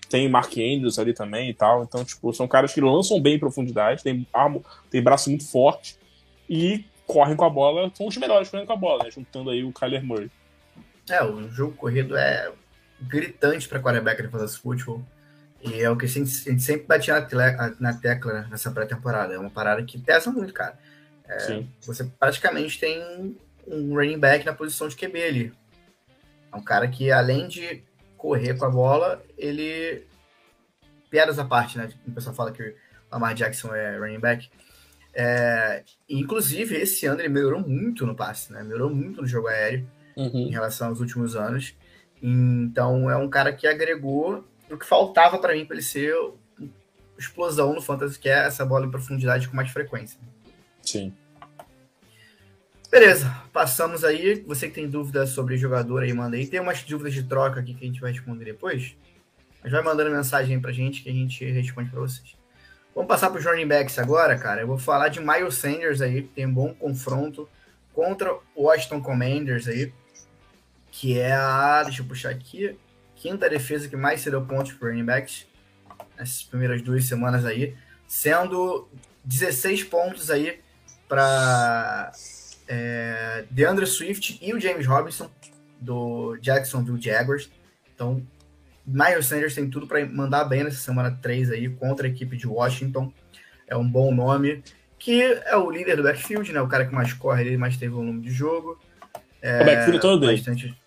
[SPEAKER 2] tem Mark Andrews ali também e tal. Então, tipo, são caras que lançam bem em profundidade, tem braço muito forte e correm com a bola, são os melhores correndo com a bola, né? Juntando aí o Kyler Murray.
[SPEAKER 1] O jogo corrido é gritante para quarterback de fantasy football. E é o que a gente sempre batia na tecla nessa pré-temporada. É uma parada que pesa muito, cara. Você praticamente tem um running back na posição de QB ali. É um cara que, além de correr com a bola, ele... Piadas à parte, né? O pessoal fala que o Lamar Jackson é running back. Inclusive, esse ano ele melhorou muito no passe, né? Melhorou muito no jogo aéreo em relação aos últimos anos. Então, é um cara que agregou o que faltava para mim para ele ser explosão no fantasy, que é essa bola em profundidade com mais frequência.
[SPEAKER 2] Sim.
[SPEAKER 1] Beleza, passamos aí. Você que tem dúvidas sobre jogador aí, manda aí. Tem umas dúvidas de troca aqui que a gente vai responder depois. Mas vai mandando mensagem pra gente que a gente responde pra vocês. Vamos passar para os running backs agora, cara. Eu vou falar de Miles Sanders aí, que tem um bom confronto contra o Washington Commanders aí, que é deixa eu puxar aqui, quinta defesa que mais cedeu pontos para running backs nessas primeiras 2 semanas aí, sendo 16 pontos aí para DeAndre Swift e o James Robinson do Jacksonville Jaguars. Então, Miles Sanders tem tudo para mandar bem nessa semana 3 aí contra a equipe de Washington. É um bom nome, que é o líder do backfield, né? O cara que mais corre, ele mais teve volume de jogo.
[SPEAKER 2] O backfield todo dele.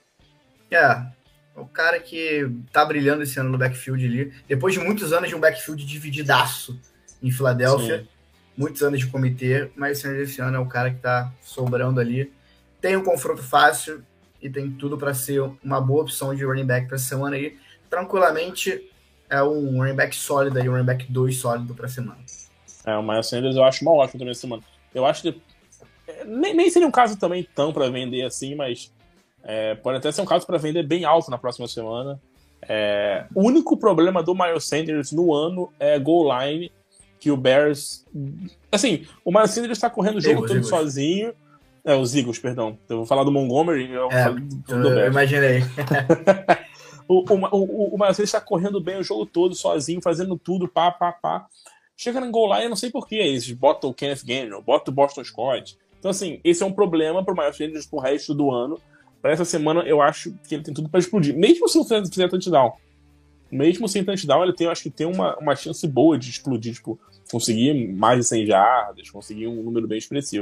[SPEAKER 1] O cara que tá brilhando esse ano no backfield ali. Depois de muitos anos de um backfield divididaço em Filadélfia. Sim. Muitos anos de comitê, mas esse ano é o cara que tá sobrando ali. Tem um confronto fácil e tem tudo para ser uma boa opção de running back para essa semana aí. Tranquilamente é um running back sólido aí, um running back 2 sólido para a semana.
[SPEAKER 2] O Miles Sanders eu acho uma ótima também essa semana. Eu acho que nem seria um caso também tão para vender assim, mas pode até ser um caso para vender bem alto na próxima semana. O único problema do Miles Sanders no ano é goal line, que o Bears... Assim, o Miles Sanders está correndo o jogo todo sozinho. Os Eagles, perdão. Eu vou falar do Montgomery. Eu
[SPEAKER 1] imaginei.
[SPEAKER 2] O Miles Sanders está correndo bem o jogo todo sozinho, fazendo tudo, pá. Chega no goal line, eu não sei porquê. Eles botam o Kenneth Gainwell, botam o Boston Scott. Então, assim, esse é um problema pro Miles Sanders pro resto do ano. Para essa semana, eu acho que ele tem tudo para explodir. Mesmo se não fizer touchdown. Mesmo sem touchdown, ele acho que tem uma chance boa de explodir. Tipo, conseguir mais de 100 jardas, conseguir um número bem expressivo.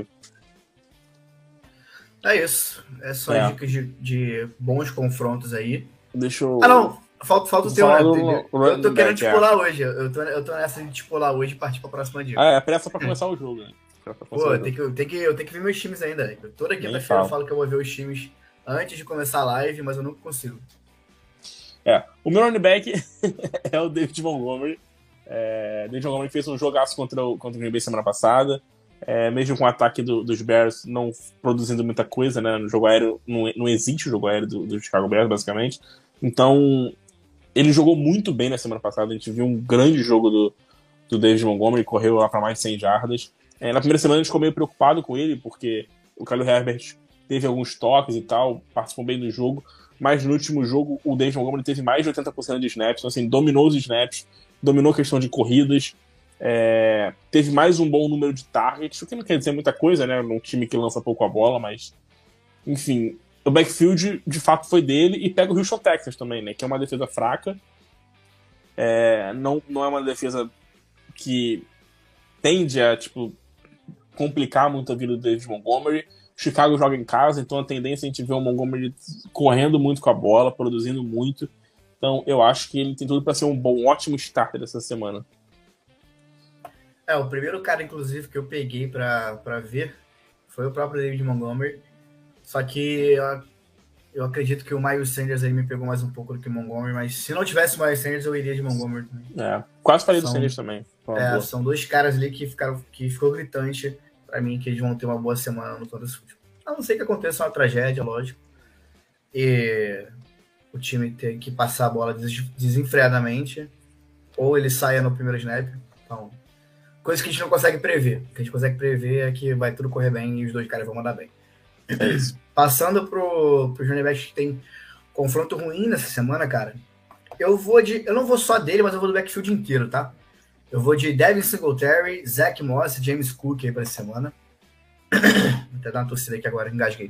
[SPEAKER 1] É isso. É só dicas de bons confrontos aí.
[SPEAKER 2] Deixa eu...
[SPEAKER 1] não. Falta o teu, né? Eu tô querendo te pular hoje. Eu tô nessa de te pular hoje e partir pra próxima dica.
[SPEAKER 2] É pressa pra começar o jogo, né?
[SPEAKER 1] Eu tenho que ver meus times ainda. Né? Toda quinta-feira eu falo que eu vou ver os times antes de começar a live, mas eu nunca consigo.
[SPEAKER 2] O meu running back é o David Montgomery. David Montgomery fez um jogaço contra o Green Bay semana passada. Mesmo com o ataque dos Bears não produzindo muita coisa, né? No jogo aéreo, não existe o jogo aéreo do Chicago Bears, basicamente. Então, ele jogou muito bem na semana passada. A gente viu um grande jogo do David Montgomery, correu lá para mais de 100 jardas. Na primeira semana a gente ficou meio preocupado com ele, porque o Khalil Herbert teve alguns toques e tal, participou bem do jogo, mas no último jogo o David Montgomery teve mais de 80% de snaps, então assim, dominou os snaps, dominou a questão de corridas, teve mais um bom número de targets, o que não quer dizer muita coisa, né, num time que lança pouco a bola, mas enfim, o backfield de fato foi dele, e pega o Houston Texans também, né, que é uma defesa fraca, não é uma defesa que tende a, tipo, complicar muito a vida do David Montgomery. Chicago joga em casa, então a tendência é a gente ver o Montgomery correndo muito com a bola, produzindo muito. Então eu acho que ele tem tudo para ser um ótimo starter dessa semana.
[SPEAKER 1] O primeiro cara, inclusive, que eu peguei para ver foi o próprio David Montgomery. Só que eu acredito que o Miles Sanders aí me pegou mais um pouco do que o Montgomery, mas se não tivesse o Miles Sanders, eu iria de Montgomery também.
[SPEAKER 2] Quase falei do Sanders também.
[SPEAKER 1] São dois caras ali que ficou gritante para mim que eles vão ter uma boa semana no Fantasy Football. A não ser que aconteça uma tragédia, lógico. E o time tem que passar a bola desenfreadamente, ou ele saia no primeiro snap. Então, coisa que a gente não consegue prever. O que a gente consegue prever é que vai tudo correr bem e os dois caras vão mandar bem. Passando pro running back que tem confronto ruim nessa semana, cara. Eu não vou só dele, mas eu vou do backfield inteiro, tá? Eu vou de Devin Singletary, Zach Moss e James Cook aí pra essa semana. Vou até dar uma torcida aqui agora, engasguei.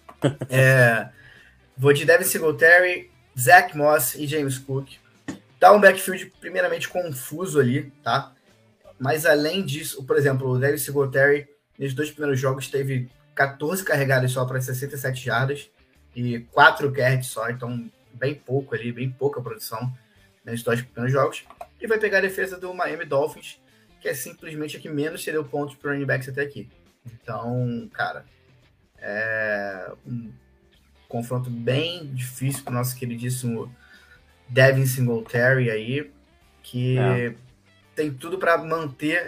[SPEAKER 1] Vou de Devin Singletary, Zach Moss e James Cook. Tá um backfield primeiramente confuso ali, tá? Mas além disso, por exemplo, o Devin Singletary, nos 2 primeiros jogos, teve 14 carregadas só para 67 jardas e 4 carries só, então bem pouco ali, bem pouca produção nos 2 primeiros jogos. E vai pegar a defesa do Miami Dolphins, que é simplesmente a que menos cedeu pontos para running backs até aqui. Então, cara, é um confronto bem difícil para o nosso queridíssimo Devin Singletary aí, que tem tudo para manter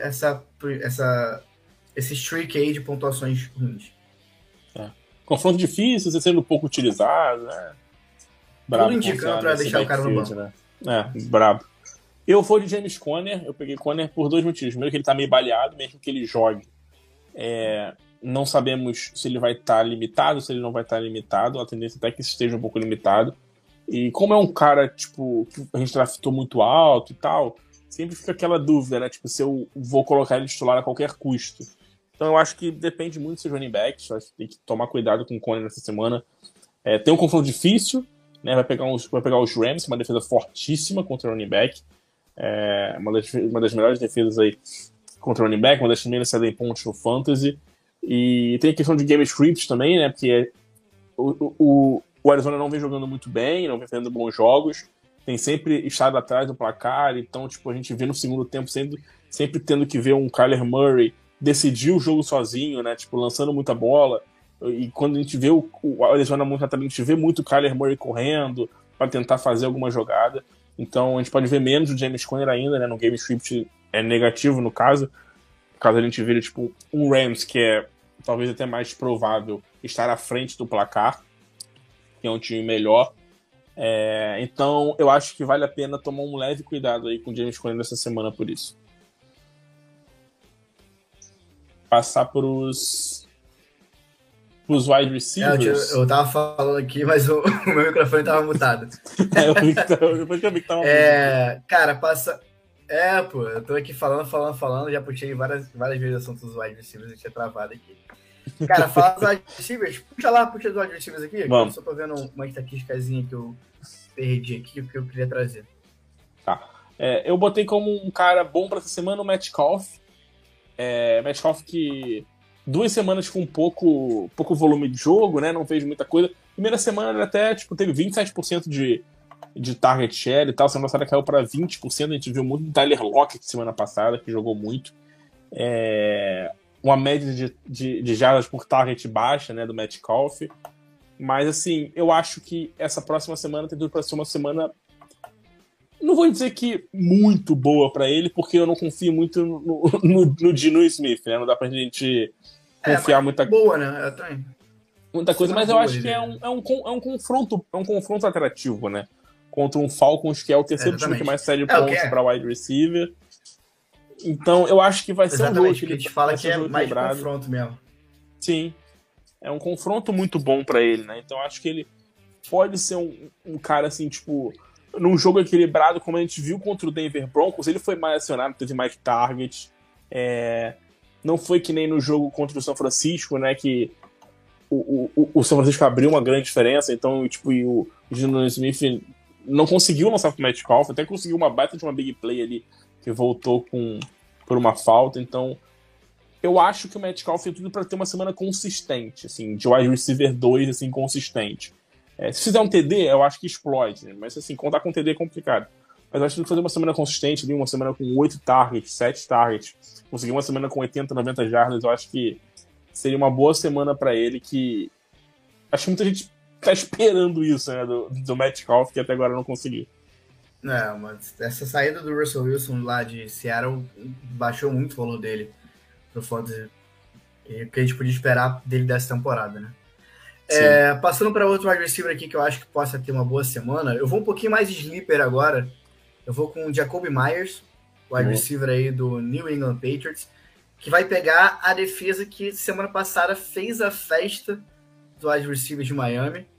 [SPEAKER 1] esse streak aí de pontuações ruins.
[SPEAKER 2] Confronto difícil, você sendo pouco utilizado, né?
[SPEAKER 1] Brabo, tudo indicando para deixar o cara no banco.
[SPEAKER 2] Né? Brabo. Eu vou de James Conner, eu peguei Conner por 2 motivos. Primeiro que ele tá meio baleado, mesmo que ele jogue. Não sabemos se ele vai estar limitado, se ele não vai estar limitado. A tendência até que esteja um pouco limitado. E como é um cara, tipo, que a gente draftou muito alto e tal, sempre fica aquela dúvida, né? Tipo, se eu vou colocar ele titular a qualquer custo. Então eu acho que depende muito dos seus running backs. Acho que tem que tomar cuidado com o Conner nessa semana. Tem um confronto difícil, né? Vai pegar os Rams, uma defesa fortíssima contra o running back. Uma das melhores defesas aí contra o running back, uma das primeiras cedem pontos no Fantasy. E tem a questão de game scripts também, né? Porque o Arizona não vem jogando muito bem, não vem fazendo bons jogos, tem sempre estado atrás do placar, então tipo, a gente vê no segundo tempo sempre tendo que ver um Kyler Murray decidir o jogo sozinho, né? Tipo, lançando muita bola. E quando a gente vê o Arizona muito atrás, a gente vê muito o Kyler Murray correndo para tentar fazer alguma jogada. Então a gente pode ver menos o James Conner ainda, né? No game script é negativo no caso a gente vê tipo um Rams que é talvez até mais provável estar à frente do placar, que é um time melhor. Então eu acho que vale a pena tomar um leve cuidado aí com o James Conner nessa semana por isso. Passar pros wide receivers.
[SPEAKER 1] Eu tava falando aqui, mas o meu microfone tava mutado.
[SPEAKER 2] Depois que eu vi que tava
[SPEAKER 1] cara, passa... pô, eu tô aqui falando, já puxei várias vezes o assunto dos wide receivers e tinha travado aqui. Cara, fala dos wide receivers, puxa os wide receivers aqui, eu só tô vendo uma estatísticazinha que eu perdi aqui, que eu queria trazer.
[SPEAKER 2] Tá. Eu botei como um cara bom pra essa semana o Metcalf. Metcalf que 2 semanas com pouco volume de jogo, né? Não fez muita coisa. Primeira semana ele até teve 27% de target share e tal. Semana passada caiu para 20%. A gente viu muito do Tyler Lockett semana passada, que jogou muito. Uma média de jardas por target baixa, né? Do Metcalf. Mas, assim, eu acho que essa próxima semana tem tudo para ser uma semana... Não vou dizer que muito boa para ele, porque eu não confio muito no Geno Smith, né? Não dá pra gente confiar muita coisa.
[SPEAKER 1] Boa, né?
[SPEAKER 2] Muita coisa, mas eu acho que é um confronto atrativo, né? Contra um Falcons, que é o terceiro time que mais cede pontos para wide receiver. Então, eu acho que vai ser um jogo
[SPEAKER 1] que a gente fala que é mais confronto mesmo.
[SPEAKER 2] Sim. É um confronto muito bom para ele, né? Então, acho que ele pode ser um cara, assim, tipo... Num jogo equilibrado, como a gente viu contra o Denver Broncos, ele foi mais acionado, teve mais targets. Não foi que nem no jogo contra o São Francisco, né? Que o São Francisco abriu uma grande diferença. Então, tipo, e o Geno Smith não conseguiu lançar pro Metcalf, até conseguiu uma baita de uma big play ali, que voltou por uma falta. Então, eu acho que o Metcalf tem tudo para ter uma semana consistente, assim, de wide receiver 2, assim, consistente. Se fizer um TD, eu acho que explode, né? Mas assim, contar com TD é complicado. Mas eu acho que tem que fazer uma semana consistente, ali, uma semana com 8 targets, 7 targets, conseguir uma semana com 80, 90 jardas, eu acho que seria uma boa semana para ele, que acho que muita gente tá esperando isso, né, do Metcalf, que até agora não conseguiu.
[SPEAKER 1] Mas essa saída do Russell Wilson lá de Seattle baixou muito o valor dele pro Fantasy, que a gente podia esperar dele dessa temporada, né? Passando para outro wide receiver aqui que eu acho que possa ter uma boa semana, eu vou um pouquinho mais de sleeper agora. Eu vou com o Jacoby Myers, wide receiver aí do New England Patriots, que vai pegar a defesa que semana passada fez a festa do wide receiver de Miami.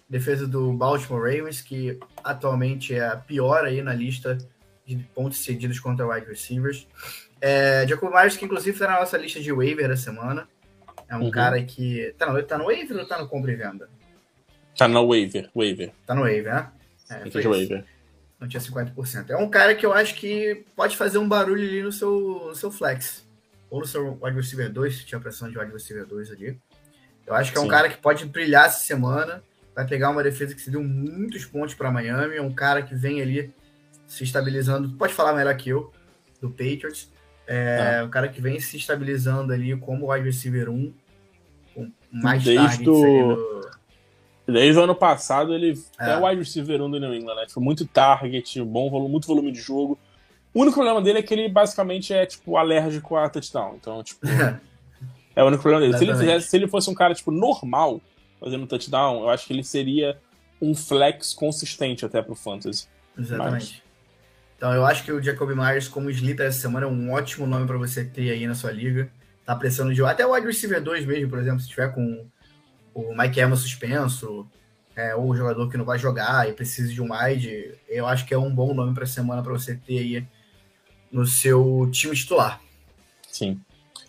[SPEAKER 1] defesa do Baltimore Ravens, que atualmente é a pior aí na lista de pontos cedidos contra wide receivers. Jacob Myers, que inclusive está na nossa lista de waiver da semana. É um cara que... Tá no waiver ou tá no compra e venda?
[SPEAKER 2] Tá no waiver.
[SPEAKER 1] Tá no waiver, né?
[SPEAKER 2] Waiver.
[SPEAKER 1] Não tinha 50%. É um cara que eu acho que pode fazer um barulho ali no seu flex. Ou no seu wide receiver 2, se tinha pressão de wide receiver 2 ali. Eu acho que é um cara que pode brilhar essa semana. Vai pegar uma defesa que se deu muitos pontos para Miami. É um cara que vem ali se estabilizando. Pode falar melhor que eu, do Patriots. Um cara que vem se estabilizando ali como wide receiver 1. Com mais targets
[SPEAKER 2] Desde o ano passado, ele é o wide receiver 1 do New England, né? Tipo, muito target, muito volume de jogo. O único problema dele é que ele basicamente é, tipo, alérgico a touchdown. Então, tipo, é o único problema dele. Se ele fosse um cara, tipo, normal, fazendo touchdown, eu acho que ele seria um flex consistente até pro fantasy.
[SPEAKER 1] Exatamente. Então, eu acho que o Jacob Myers, como sleeper essa semana, é um ótimo nome para você ter aí na sua liga. Tá pressionando de jogo. Até o wide receiver 2 mesmo, por exemplo, se tiver com o Mike Evans suspenso, ou um jogador que não vai jogar e precisa de um wide, eu acho que é um bom nome para semana para você ter aí no seu time titular.
[SPEAKER 2] Sim.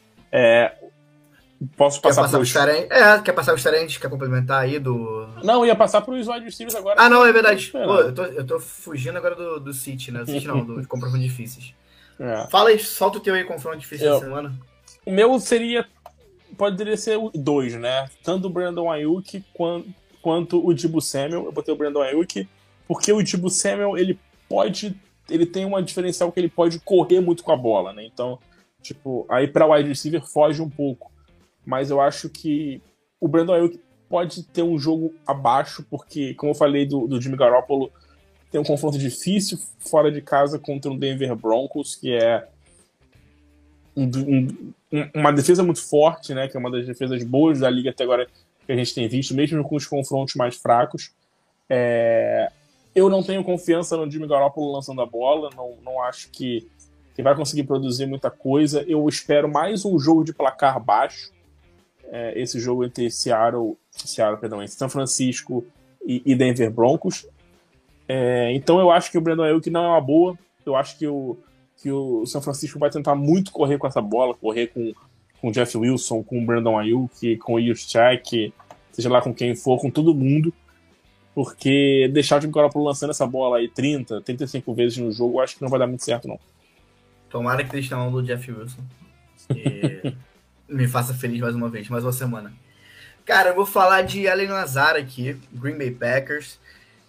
[SPEAKER 2] Posso passar para os...
[SPEAKER 1] Quer passar os tarentes? Quer complementar aí do...
[SPEAKER 2] Não, ia passar para os wide receivers agora.
[SPEAKER 1] Ah, não, é verdade. Pô, eu tô fugindo agora do City, né? Do City não, dos confrontos difíceis. Fala aí, solta o teu aí, confronto difícil da semana.
[SPEAKER 2] O meu poderia ser 2, né? Tanto o Brandon Ayuk quanto o Deebo Samuel. Eu botei o Brandon Ayuk porque o Deebo Samuel, ele tem uma diferencial que ele pode correr muito com a bola, né? Então, tipo, aí pra wide receiver foge um pouco. Mas eu acho que o Brandon Ayuk pode ter um jogo abaixo, porque, como eu falei do Jimmy Garoppolo, tem um confronto difícil fora de casa contra o Denver Broncos, que é uma defesa muito forte, né? Que é uma das defesas boas da liga até agora que a gente tem visto, mesmo com os confrontos mais fracos. Eu não tenho confiança no Jimmy Garoppolo lançando a bola, não acho que vai conseguir produzir muita coisa. Eu espero mais um jogo de placar baixo, esse jogo entre entre São Francisco e Denver Broncos. Então eu acho que o Brandon Ayuk não é uma boa. Eu acho que o São Francisco vai tentar muito correr com essa bola, correr com o Jeff Wilson, com o Brandon Ayuk, com o Juszczyk, seja lá com quem for, com todo mundo, porque deixar o Jimmy Garoppolo lançando essa bola aí 30, 35 vezes no jogo, eu acho que não vai dar muito certo, não.
[SPEAKER 1] Tomara que deixe na mão do Jeff Wilson. E me faça feliz mais uma vez, mais uma semana. Cara, eu vou falar de Allen Lazard aqui, Green Bay Packers,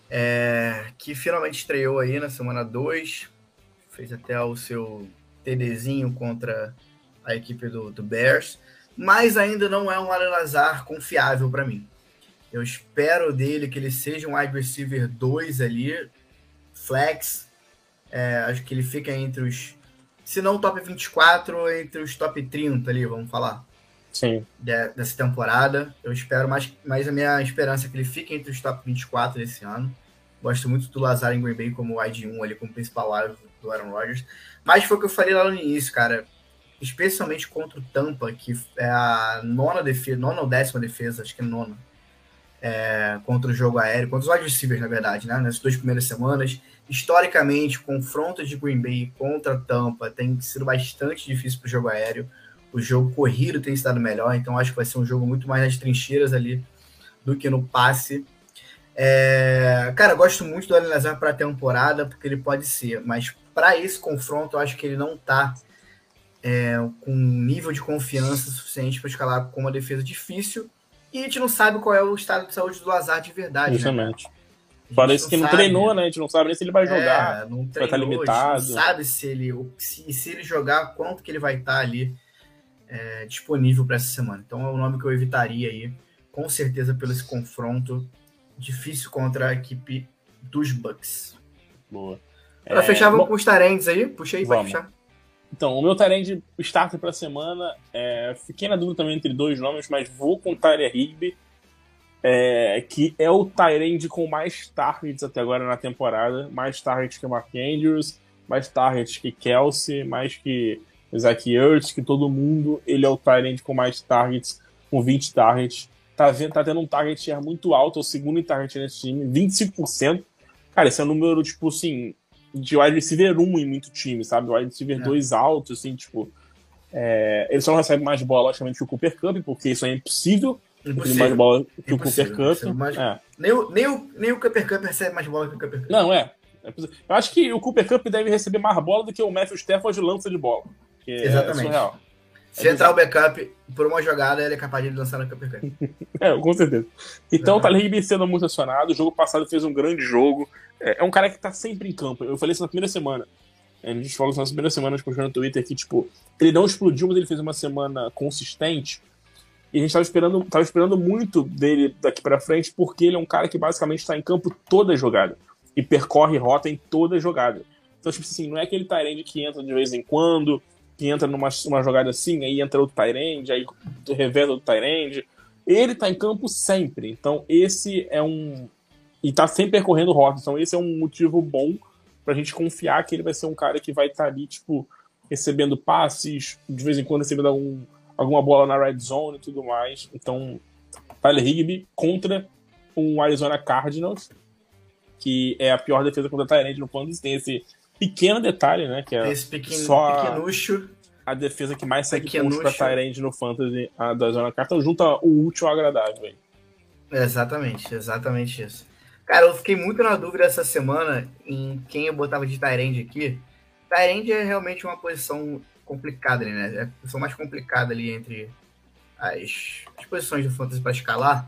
[SPEAKER 1] que finalmente estreou aí na semana 2, fez até o seu TDzinho contra a equipe do Bears, mas ainda não é um Allen Lazard confiável para mim. Eu espero dele que ele seja um wide receiver 2 ali, flex, acho que ele fica entre os, se não top 24, entre os top 30 ali, vamos falar.
[SPEAKER 2] Sim.
[SPEAKER 1] Dessa temporada. Eu espero mais a minha esperança é que ele fique entre os top 24 desse ano. Gosto muito do Lazard em Green Bay como wide 1 ali, como principal alvo do Aaron Rodgers. Mas foi o que eu falei lá no início, cara. Especialmente contra o Tampa, que é a nona ou 10ª defesa, acho que é nona, contra o jogo aéreo, contra os wide receivers, na verdade, né? Nas 2 primeiras semanas. Historicamente, confrontos de Green Bay contra Tampa tem sido bastante difícil para o jogo aéreo. O jogo corrido tem estado melhor, então acho que vai ser um jogo muito mais nas trincheiras ali do que no passe. Cara, eu gosto muito do Allen Lazard para a temporada, porque ele pode ser, mas para esse confronto eu acho que ele não está com um nível de confiança suficiente para escalar com uma defesa difícil, e a gente não sabe qual é o estado de saúde do Lazard de verdade.
[SPEAKER 2] Justamente. Né? Parece que não treinou, né? A gente não sabe nem se ele vai jogar,
[SPEAKER 1] não treinou,
[SPEAKER 2] vai estar limitado.
[SPEAKER 1] A gente não sabe se ele jogar, quanto que ele vai estar ali disponível para essa semana. Então é um nome que eu evitaria aí, com certeza, pelo esse confronto difícil contra a equipe dos Bucks.
[SPEAKER 2] Boa.
[SPEAKER 1] Para fechar, vamos com os tarendes aí. Puxa aí para fechar.
[SPEAKER 2] Então, o meu tarend starter para a semana, fiquei na dúvida também entre 2 nomes, mas vou com o Tyler Higbee, que é o tarend com mais targets até agora na temporada, mais targets que o Mark Andrews, mais targets que Kelce, mais que Zach Ertz, que todo mundo. Ele é o tarend com mais targets, com 20 targets. tá tendo um target share muito alto, é o segundo em target nesse time, 25%. Cara, esse é um número, tipo assim, de wide receiver 1 em muito time, sabe? Wide receiver 2 alto, assim, tipo... ele só não recebe mais bola, logicamente, que o Cooper Kupp, porque isso é impossível. Ele mais bola que o Cooper Kupp.
[SPEAKER 1] Nem o Cooper Kupp recebe mais bola que o Cooper Kupp.
[SPEAKER 2] Não, eu acho que o Cooper Kupp deve receber mais bola do que o Matthew Stafford lança de bola.
[SPEAKER 1] Exatamente.
[SPEAKER 2] É surreal.
[SPEAKER 1] Se entrar o backup por uma jogada, ele é capaz de lançar no Cooper Kupp.
[SPEAKER 2] Com certeza. Então, o Tyler Higbee sendo muito acionado. O jogo passado fez um grande jogo. É um cara que tá sempre em campo. Eu falei isso na primeira semana. A gente falou isso na primeira semana, postando no Twitter, que, tipo, ele não explodiu, mas ele fez uma semana consistente. E a gente tava esperando muito dele daqui pra frente, porque ele é um cara que basicamente tá em campo toda a jogada. E percorre rota em toda a jogada. Então, tipo assim, não é aquele tight end que entra de vez em quando, que entra numa jogada assim, aí entra outro tight end, aí revela outro tight end. Ele tá em campo sempre. Então, esse é e tá sempre percorrendo rota. Então, esse é um motivo bom pra gente confiar que ele vai ser um cara que vai estar ali, tipo, recebendo passes, de vez em quando recebendo alguma bola na red zone e tudo mais. Então, Tyler Higbee contra o Arizona Cardinals, que é a pior defesa contra a Tyrande no Fantasy. Tem esse pequeno detalhe, né? Que é
[SPEAKER 1] pequenucho.
[SPEAKER 2] A defesa que mais segue pontos pra Tyrande no Fantasy da Arizona Cardinals. Junta o útil ao agradável aí.
[SPEAKER 1] Exatamente isso. Cara, eu fiquei muito na dúvida essa semana em quem eu botava de Tyrande aqui. Tyrande é realmente uma posição complicada, né? É a posição mais complicada ali entre as posições do Fantasy para escalar.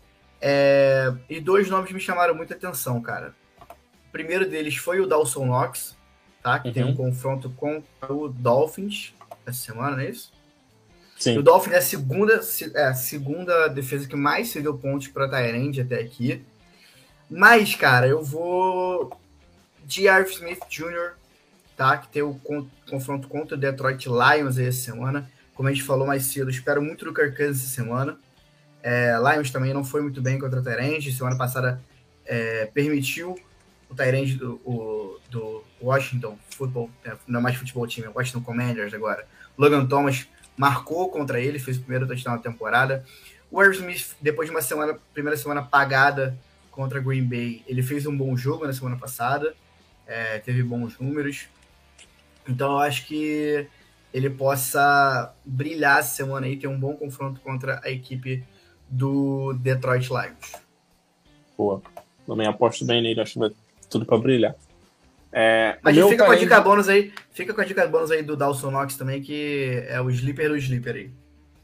[SPEAKER 1] E dois nomes me chamaram muita atenção, cara. O primeiro deles foi o Dawson Knox, tá? Que tem um confronto com o Dolphins essa semana, não é isso?
[SPEAKER 2] Sim.
[SPEAKER 1] O Dolphins é a segunda defesa que mais cedeu pontos para Tyrande até aqui. Mas, cara, eu vou de Irv Smith Jr., tá? Que tem o confronto contra o Detroit Lions aí essa semana. Como a gente falou mais cedo, espero muito do Kirk Cousins essa semana. Lions também não foi muito bem contra o Tyrande. Semana passada permitiu o Tyrande do Washington Football, não é mais futebol time, é Washington Commanders agora. Logan Thomas marcou contra ele, fez o primeiro touchdown da temporada. O Irv Smith, depois de uma primeira semana apagada contra Green Bay, ele fez um bom jogo na semana passada, teve bons números. Então eu acho que ele possa brilhar essa semana aí, ter um bom confronto contra a equipe do Detroit Lions.
[SPEAKER 2] Boa. Também aposto bem nele, acho que vai tudo pra brilhar.
[SPEAKER 1] Mas fica com a dica bônus aí. Fica com a dica bônus aí do Dawson Knox também, que é o sleeper do sleeper aí.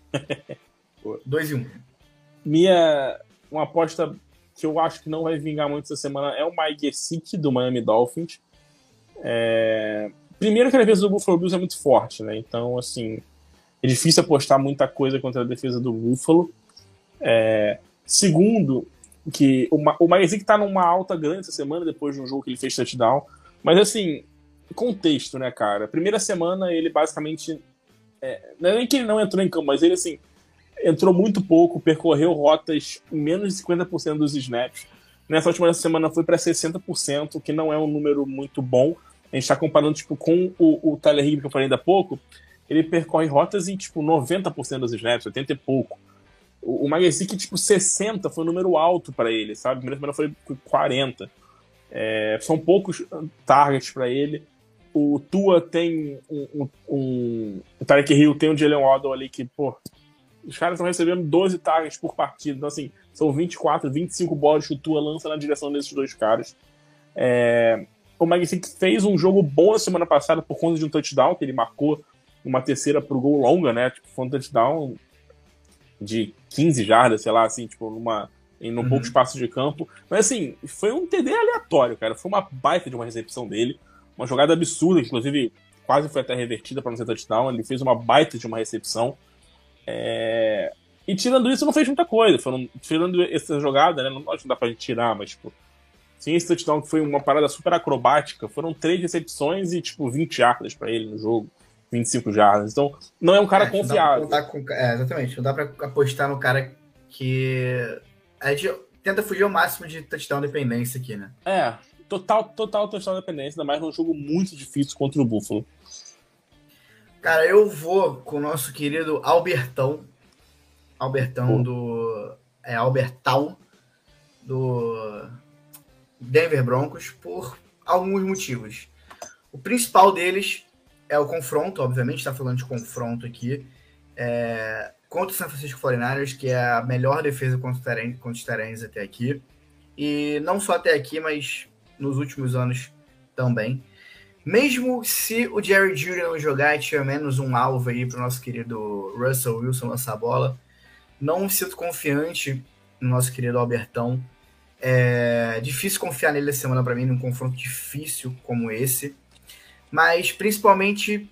[SPEAKER 1] 2-1.
[SPEAKER 2] Uma aposta que eu acho que não vai vingar muito essa semana é o Mike Gesicki, do Miami Dolphins. Primeiro que a defesa do Buffalo Bills é muito forte, né? Então, assim, é difícil apostar muita coisa contra a defesa do Buffalo. Segundo, que o Mike Gesicki tá numa alta grande essa semana, depois de um jogo que ele fez touchdown. Mas, assim, contexto, né, cara? Primeira semana, ele basicamente... não é nem que ele não entrou em campo, mas ele, assim, entrou muito pouco, percorreu rotas em menos de 50% dos snaps. Nessa última semana foi para 60%, que não é um número muito bom. A gente está comparando tipo, com o Tyler Higbee, que eu falei ainda há pouco. Ele percorre rotas em tipo, 90% dos snaps, 80 e pouco. O Mike Gesicki, tipo, 60 foi um número alto para ele, sabe? A primeira semana foi 40. São poucos targets para ele. O Tua tem o Tyreek Hill tem um Jalen Waddle ali que, pô, os caras estão recebendo 12 targets por partida. Então, assim, são 24, 25 bolas que o Tua lança na direção desses dois caras. O Mike Gesicki fez um jogo bom na semana passada por conta de um touchdown, que ele marcou uma terceira pro gol longa, né? Tipo, foi um touchdown de 15 jardas, sei lá, assim, tipo, num pouco espaço de campo. Mas, assim, foi um TD aleatório, cara. Foi uma baita de uma recepção dele. Uma jogada absurda, que, inclusive, quase foi até revertida para não ser touchdown. Ele fez uma baita de uma recepção. E tirando isso, não fez muita coisa. Tirando essa jogada, né? Não acho que dá pra gente tirar, mas, tipo, sim, esse touchdown que foi uma parada super acrobática. Foram 3 recepções e, tipo, 20 jardas pra ele no jogo. 25 jardas. Então, não é um cara confiável.
[SPEAKER 1] Exatamente. Não dá pra apostar no cara que... A gente tenta fugir ao máximo de touchdown dependência aqui, né?
[SPEAKER 2] Total touchdown dependência, ainda mais num jogo muito difícil contra o Buffalo.
[SPEAKER 1] Cara, eu vou com o nosso querido Albertão Albertal do Denver Broncos por alguns motivos. O principal deles é o confronto, obviamente, está falando de confronto aqui, contra o San Francisco 49ers, que é a melhor defesa contra os Tyrants até aqui. E não só até aqui, mas nos últimos anos também. Mesmo se o Jerry Jeudy não jogar e tiver menos um alvo aí para o nosso querido Russell Wilson lançar a bola, não me sinto confiante no nosso querido Albertão. É difícil confiar nele essa semana para mim, num confronto difícil como esse. Mas principalmente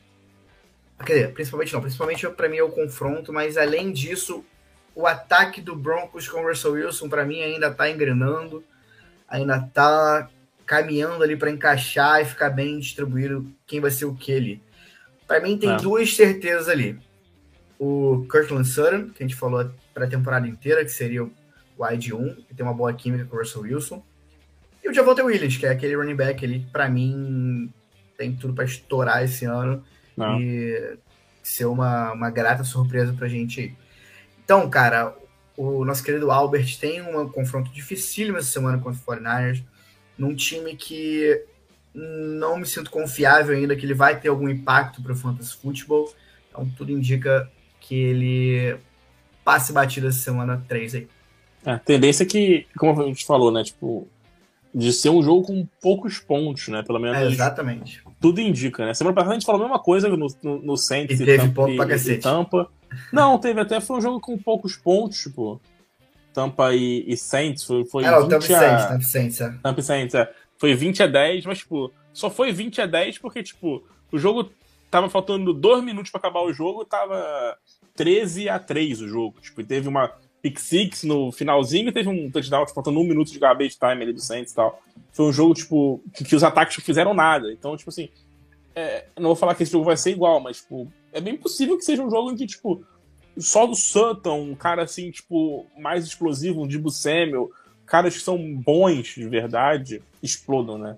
[SPEAKER 1] para mim é o confronto, mas além disso, o ataque do Broncos com o Russell Wilson para mim ainda está engrenando, ainda está caminhando ali para encaixar e ficar bem distribuído quem vai ser o que ali. Para mim tem duas certezas ali. O Courtland Sutton, que a gente falou para a temporada inteira, que seria o wide 1, que tem uma boa química com o Russell Wilson. E o Javonte Williams, que é aquele running back ali, que para mim tem tudo para estourar esse ano e ser uma grata surpresa pra gente. Então, cara, o nosso querido Albert tem um confronto dificílimo essa semana contra o 49ers, num time que não me sinto confiável ainda que ele vai ter algum impacto para o Fantasy Football. Então, tudo indica que ele passe batida essa semana 3 aí.
[SPEAKER 2] A tendência é que, como a gente falou, né, tipo, de ser um jogo com poucos pontos, né, pelo menos.
[SPEAKER 1] Exatamente.
[SPEAKER 2] Tudo indica, né? Semana passada a gente falou a mesma coisa no Saints
[SPEAKER 1] e teve ponto pra cacete.
[SPEAKER 2] Tampa. Não, teve até, foi um jogo com poucos pontos, tipo, Tampa e Saints, foi
[SPEAKER 1] o Tampa Saints,
[SPEAKER 2] Tampa Saints, foi 20-10, mas, tipo, só foi 20-10 porque, tipo, o jogo tava faltando 2 minutos pra acabar o jogo, tava 13-3 o jogo, tipo, e teve uma pick six no finalzinho e teve um touchdown, tipo, faltando 1 minuto de garbage time ali do Saints e tal. Foi um jogo, tipo, que os ataques não fizeram nada, então, tipo assim, não vou falar que esse jogo vai ser igual, mas, tipo, é bem possível que seja um jogo em que, tipo, só do Sutton, um cara assim, tipo, mais explosivo, um Deebo Samuel, caras que são bons de verdade, explodam, né?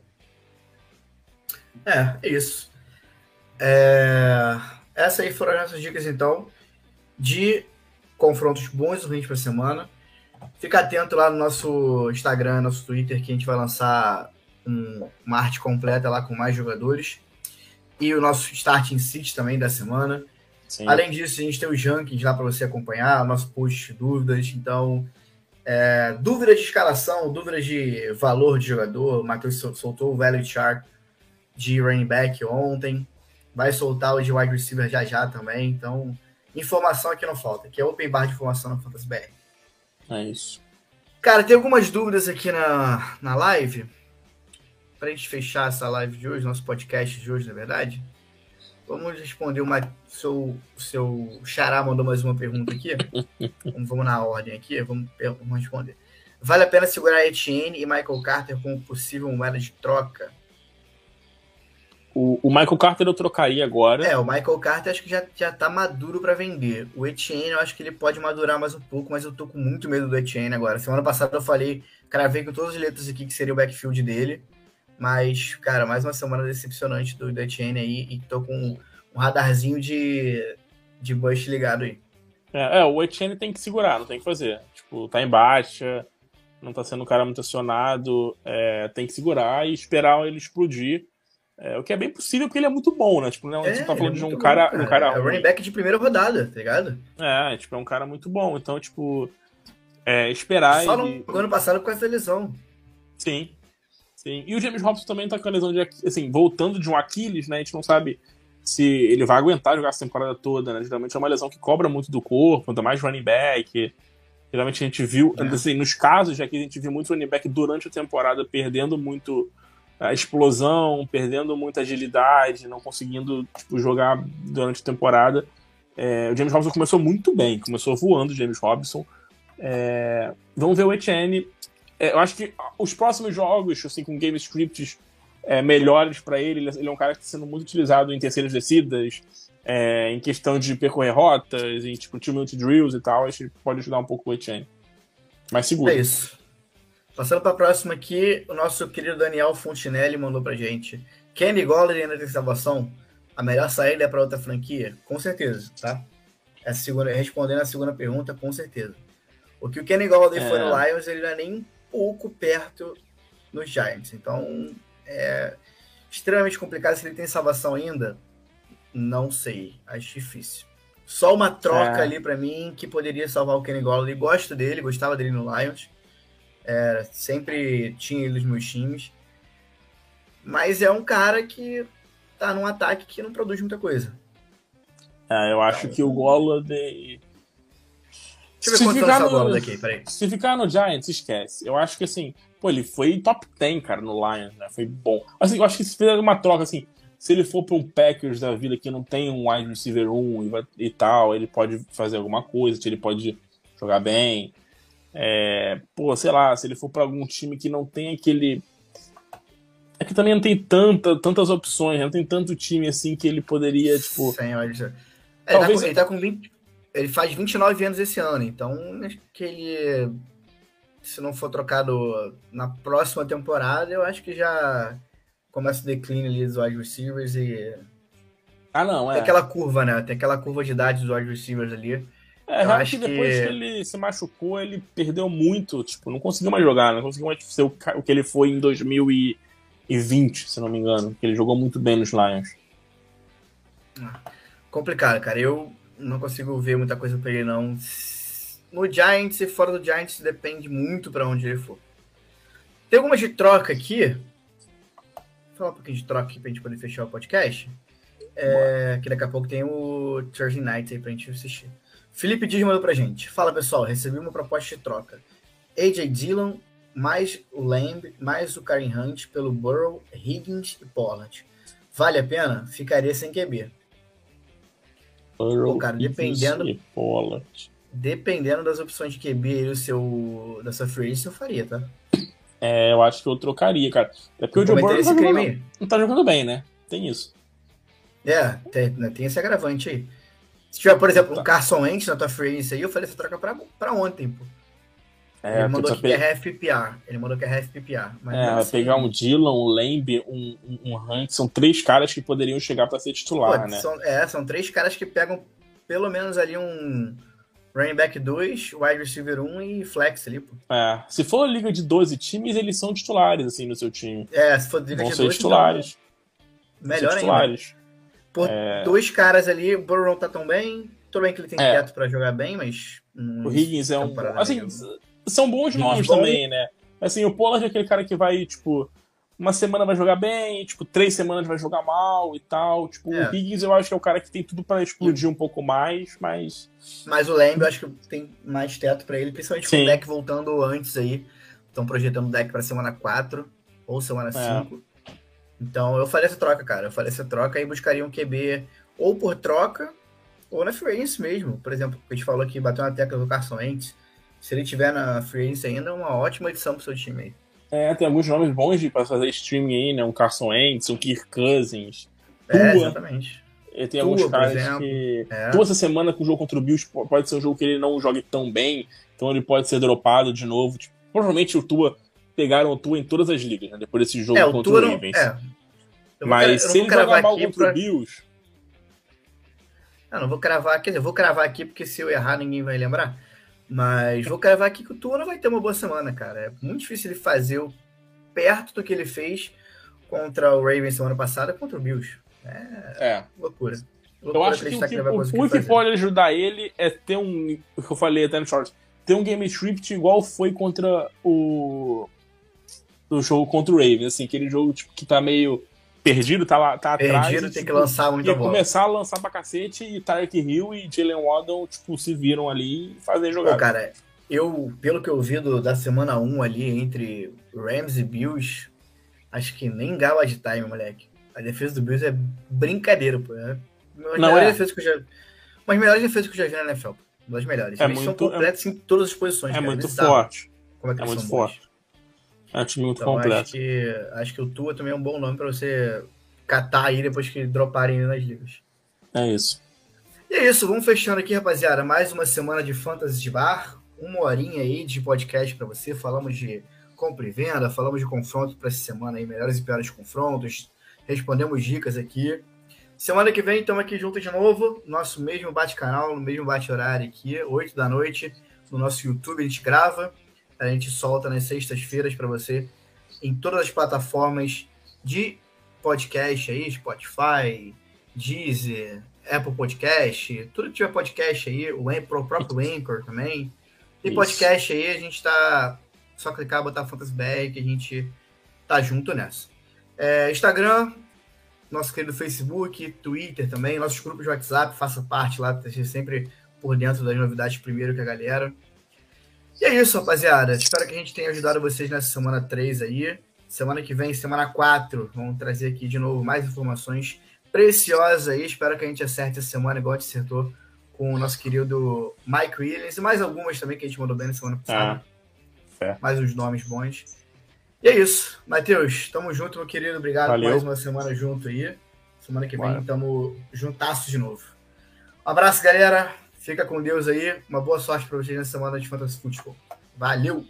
[SPEAKER 1] É isso. Essas aí foram as nossas dicas, então, de confrontos bons e ruins para a semana. Fica atento lá no nosso Instagram, nosso Twitter, que a gente vai lançar uma arte completa lá com mais jogadores. E o nosso Starting Sit também da semana. Sim. Além disso, a gente tem os rankings lá para você acompanhar, o nosso post de dúvidas. Então, dúvidas de escalação, dúvidas de valor de jogador. O Matheus soltou o value chart de running back ontem. Vai soltar o de wide receiver já também. Então, informação aqui não falta. Aqui é open bar de informação na Fantasy BR.
[SPEAKER 2] É isso.
[SPEAKER 1] Cara, tem algumas dúvidas aqui na live. Para a gente fechar essa live de hoje, nosso podcast de hoje, na verdade. Vamos responder seu xará mandou mais uma pergunta aqui. Vamos na ordem aqui, vamos responder. Vale a pena segurar Etienne e Michael Carter como possível moeda de troca?
[SPEAKER 2] O Michael Carter eu trocaria agora.
[SPEAKER 1] O Michael Carter acho que já tá maduro para vender. O Etienne eu acho que ele pode madurar mais um pouco, mas eu tô com muito medo do Etienne agora. Semana passada eu falei, cravei com todas as letras aqui que seria o backfield dele. Mas, cara, mais uma semana decepcionante do Etienne aí e tô com um radarzinho de bust ligado aí.
[SPEAKER 2] O Etienne tem que segurar, não tem que fazer. Tipo, tá em baixa, não tá sendo um cara muito acionado, tem que segurar e esperar ele explodir. O que é bem possível, porque ele é muito bom, né? Tipo, não, você tá falando de um cara
[SPEAKER 1] é o running back de primeira rodada, tá ligado?
[SPEAKER 2] Tipo, é um cara muito bom. Então, tipo, esperar
[SPEAKER 1] só ele... no ano passado com essa lesão.
[SPEAKER 2] Sim. E o James Robinson também tá com a lesão de assim, voltando de um Aquiles, né? A gente não sabe se ele vai aguentar jogar essa temporada toda, né? Geralmente é uma lesão que cobra muito do corpo, ainda mais running back. Geralmente a gente viu, assim, nos casos de Aquiles, a gente viu muito running back durante a temporada perdendo muito a explosão, perdendo muita agilidade, não conseguindo, tipo, jogar durante a temporada. O James Robinson começou muito bem, começou voando o James Robinson. Vamos ver o Etienne. Eu acho que os próximos jogos, assim, com game scripts melhores para ele é um cara que está sendo muito utilizado em terceiras descidas, em questão de percorrer rotas, em tipo 2-minute drills e tal. Acho que pode ajudar um pouco o Etienne. Mas seguro.
[SPEAKER 1] É isso. Passando para a próxima aqui, o nosso querido Daniel Fontinelli mandou pra gente. Kenny Golladay ainda tem salvação? A melhor saída é para outra franquia? Com certeza, tá? Respondendo a segunda pergunta, com certeza. O que o Kenny Golladay foi no Lions, ele não é nem um pouco perto nos Giants. Então, é extremamente complicado. Se ele tem salvação ainda, não sei. Acho difícil. Só uma troca ali pra mim que poderia salvar o Kenny Golladay. Gosto dele, gostava dele no Lions. Sempre tinha ele nos meus times. Mas é um cara que tá num ataque que não produz muita coisa.
[SPEAKER 2] Eu acho que o Golladay...
[SPEAKER 1] Deixa eu ver quanto tá o Golladay aqui, peraí.
[SPEAKER 2] Se ficar no Giants, esquece. Eu acho que assim, ele foi top 10, cara, no Lions, né? Foi bom. Assim, eu acho que se fizer uma troca, assim, se ele for pra um Packers da vida que não tem um wide receiver 1 e tal, ele pode fazer alguma coisa, ele pode jogar bem. Sei lá, se ele for pra algum time que não tem aquele... É que também não tem tantas opções, não tem tanto time assim que ele poderia, tipo...
[SPEAKER 1] Sem
[SPEAKER 2] talvez...
[SPEAKER 1] ele tá com 20... Ele faz 29 anos esse ano, então acho que ele, se não for trocado na próxima temporada, eu acho que já começa o declínio ali dos wide receivers e... Tem aquela curva, né? Tem aquela curva de idade dos wide receivers ali.
[SPEAKER 2] Eu acho que depois que ele se machucou, ele perdeu muito, tipo, não conseguiu mais jogar, não conseguiu mais ser o que ele foi em 2020, se não me engano, que ele jogou muito bem nos Lions.
[SPEAKER 1] Complicado, cara. Eu não consigo ver muita coisa pra ele, não. No Giants e fora do Giants depende muito pra onde ele for. Tem algumas de troca aqui. Vou falar um pouquinho de troca aqui pra gente poder fechar o podcast. Que daqui a pouco tem o Thursday Night aí pra gente assistir. Felipe Dias mandou pra gente. Fala, pessoal, recebi uma proposta de troca. A.J. Dillon, mais o Lamb, mais o Kareem Hunt pelo Burrow, Higgins e Pollard. Vale a pena? Ficaria sem QB. Pô, cara, dependendo das opções de QB e da sua free agency, eu faria, tá?
[SPEAKER 2] Eu acho que eu trocaria, cara. É porque o Joe Burrow não tá jogando bem, né? Tem isso.
[SPEAKER 1] Tem esse agravante aí. Se tiver, por exemplo, um Carson Wentz na tua free agency aí, eu falei essa troca pra ontem, pô. Ele mandou que é half PPR.
[SPEAKER 2] Vai pegar um Dillon, um Lamb, um Hunt. São 3 caras que poderiam chegar pra ser titular, né?
[SPEAKER 1] São 3 caras que pegam pelo menos ali um running back 2, wide receiver 1 e flex ali, pô.
[SPEAKER 2] Se for liga de 12 times, eles são titulares, assim, no seu time.
[SPEAKER 1] Se for liga de 12
[SPEAKER 2] titulares.
[SPEAKER 1] Então, melhor ainda. Por 2 caras ali, o Burrow não tá tão bem. Tudo bem que ele tem teto pra jogar bem, mas...
[SPEAKER 2] O Higgins é um... Assim, são bons nomes também, né? Assim, o Pollard é aquele cara que vai, tipo, uma semana vai jogar bem, tipo, 3 semanas vai jogar mal e tal. Tipo, o Higgins eu acho que é o cara que tem tudo pra explodir um pouco mais, mas...
[SPEAKER 1] Mas o Lamb eu acho que tem mais teto pra ele, principalmente com o deck voltando antes aí. Estão projetando o deck pra semana 4 ou semana 5. Então eu faria essa troca, cara. Eu faria essa troca e buscaria um QB ou por troca ou na free agency mesmo. Por exemplo, a gente falou aqui, bateu na tecla do Carson Wentz. Se ele tiver na free agency ainda, é uma ótima edição pro seu time aí.
[SPEAKER 2] Tem alguns nomes bons pra fazer streaming aí, né? Um Carson Wentz, um Kirk Cousins.
[SPEAKER 1] Exatamente.
[SPEAKER 2] Tem alguns caras que... Tua essa semana com o jogo contra o Bills pode ser um jogo que ele não jogue tão bem, então ele pode ser dropado de novo. Tipo, provavelmente pegaram o Tua em todas as ligas, né? Depois desse jogo contra o Ravens. Mas se ele jogar mal contra o Bills...
[SPEAKER 1] Não vou cravar, quer dizer, vou cravar aqui porque se eu errar ninguém vai lembrar. Mas vou cravar aqui que o Tua não vai ter uma boa semana, cara. É muito difícil ele fazer perto do que ele fez contra o Ravens semana passada contra o Bills. Loucura.
[SPEAKER 2] Eu acho que o que pode ajudar ele é ter o que eu falei até no Shorts, ter um game script igual foi contra o jogo contra o Ravens, assim, aquele jogo tipo, que tá meio perdido, tá atrás.
[SPEAKER 1] Perdido, tem que lançar muita bola.
[SPEAKER 2] Começar a lançar pra cacete e Tyreek Hill e Jalen Waddle, tipo, se viram ali e fazem jogar.
[SPEAKER 1] Cara, pelo que eu vi da semana 1 ali, entre Rams e Bills, acho que nem garbage time, moleque. A defesa do Bills é brincadeira, pô. Uma das melhores defesas que eu já vi na NFL. Uma das melhores. Eles são completos em todas as posições.
[SPEAKER 2] Muito forte.
[SPEAKER 1] Como é que
[SPEAKER 2] muito forte. É um time muito completo.
[SPEAKER 1] Acho que o Tua também é um bom nome pra você catar aí depois que droparem nas ligas.
[SPEAKER 2] É isso.
[SPEAKER 1] E é isso, vamos fechando aqui, rapaziada. Mais uma semana de Fantasy de Bar. 1 horinha aí de podcast pra você. Falamos de compra e venda, falamos de confronto pra essa semana aí, melhores e piores confrontos. Respondemos dicas aqui. Semana que vem estamos aqui juntos de novo. Nosso mesmo bate-canal, no mesmo bate-horário aqui, 8 da noite. no nosso YouTube, a gente grava, a gente solta nas sextas-feiras para você em todas as plataformas de podcast aí, Spotify, Deezer, Apple Podcast, tudo que tiver podcast aí, o próprio Anchor também. Tem podcast aí, a gente tá... Só clicar, botar Fantasy BR que a gente tá junto nessa. Instagram, nosso querido Facebook, Twitter também, nossos grupos de WhatsApp, faça parte lá, esteja sempre por dentro das novidades primeiro que a galera. E é isso, rapaziada. Espero que a gente tenha ajudado vocês nessa semana 3 aí. Semana que vem, semana 4, vamos trazer aqui de novo mais informações preciosas aí. Espero que a gente acerte essa semana, igual a gente acertou com o nosso querido Mike Williams e mais algumas também que a gente mandou bem na semana passada. Mais uns nomes bons. E é isso. Matheus, tamo junto, meu querido. Obrigado por mais uma semana junto aí. Semana que vem tamo juntasso de novo. Um abraço, galera. Fica com Deus aí. Uma boa sorte para vocês nessa semana de Fantasy Football. Valeu!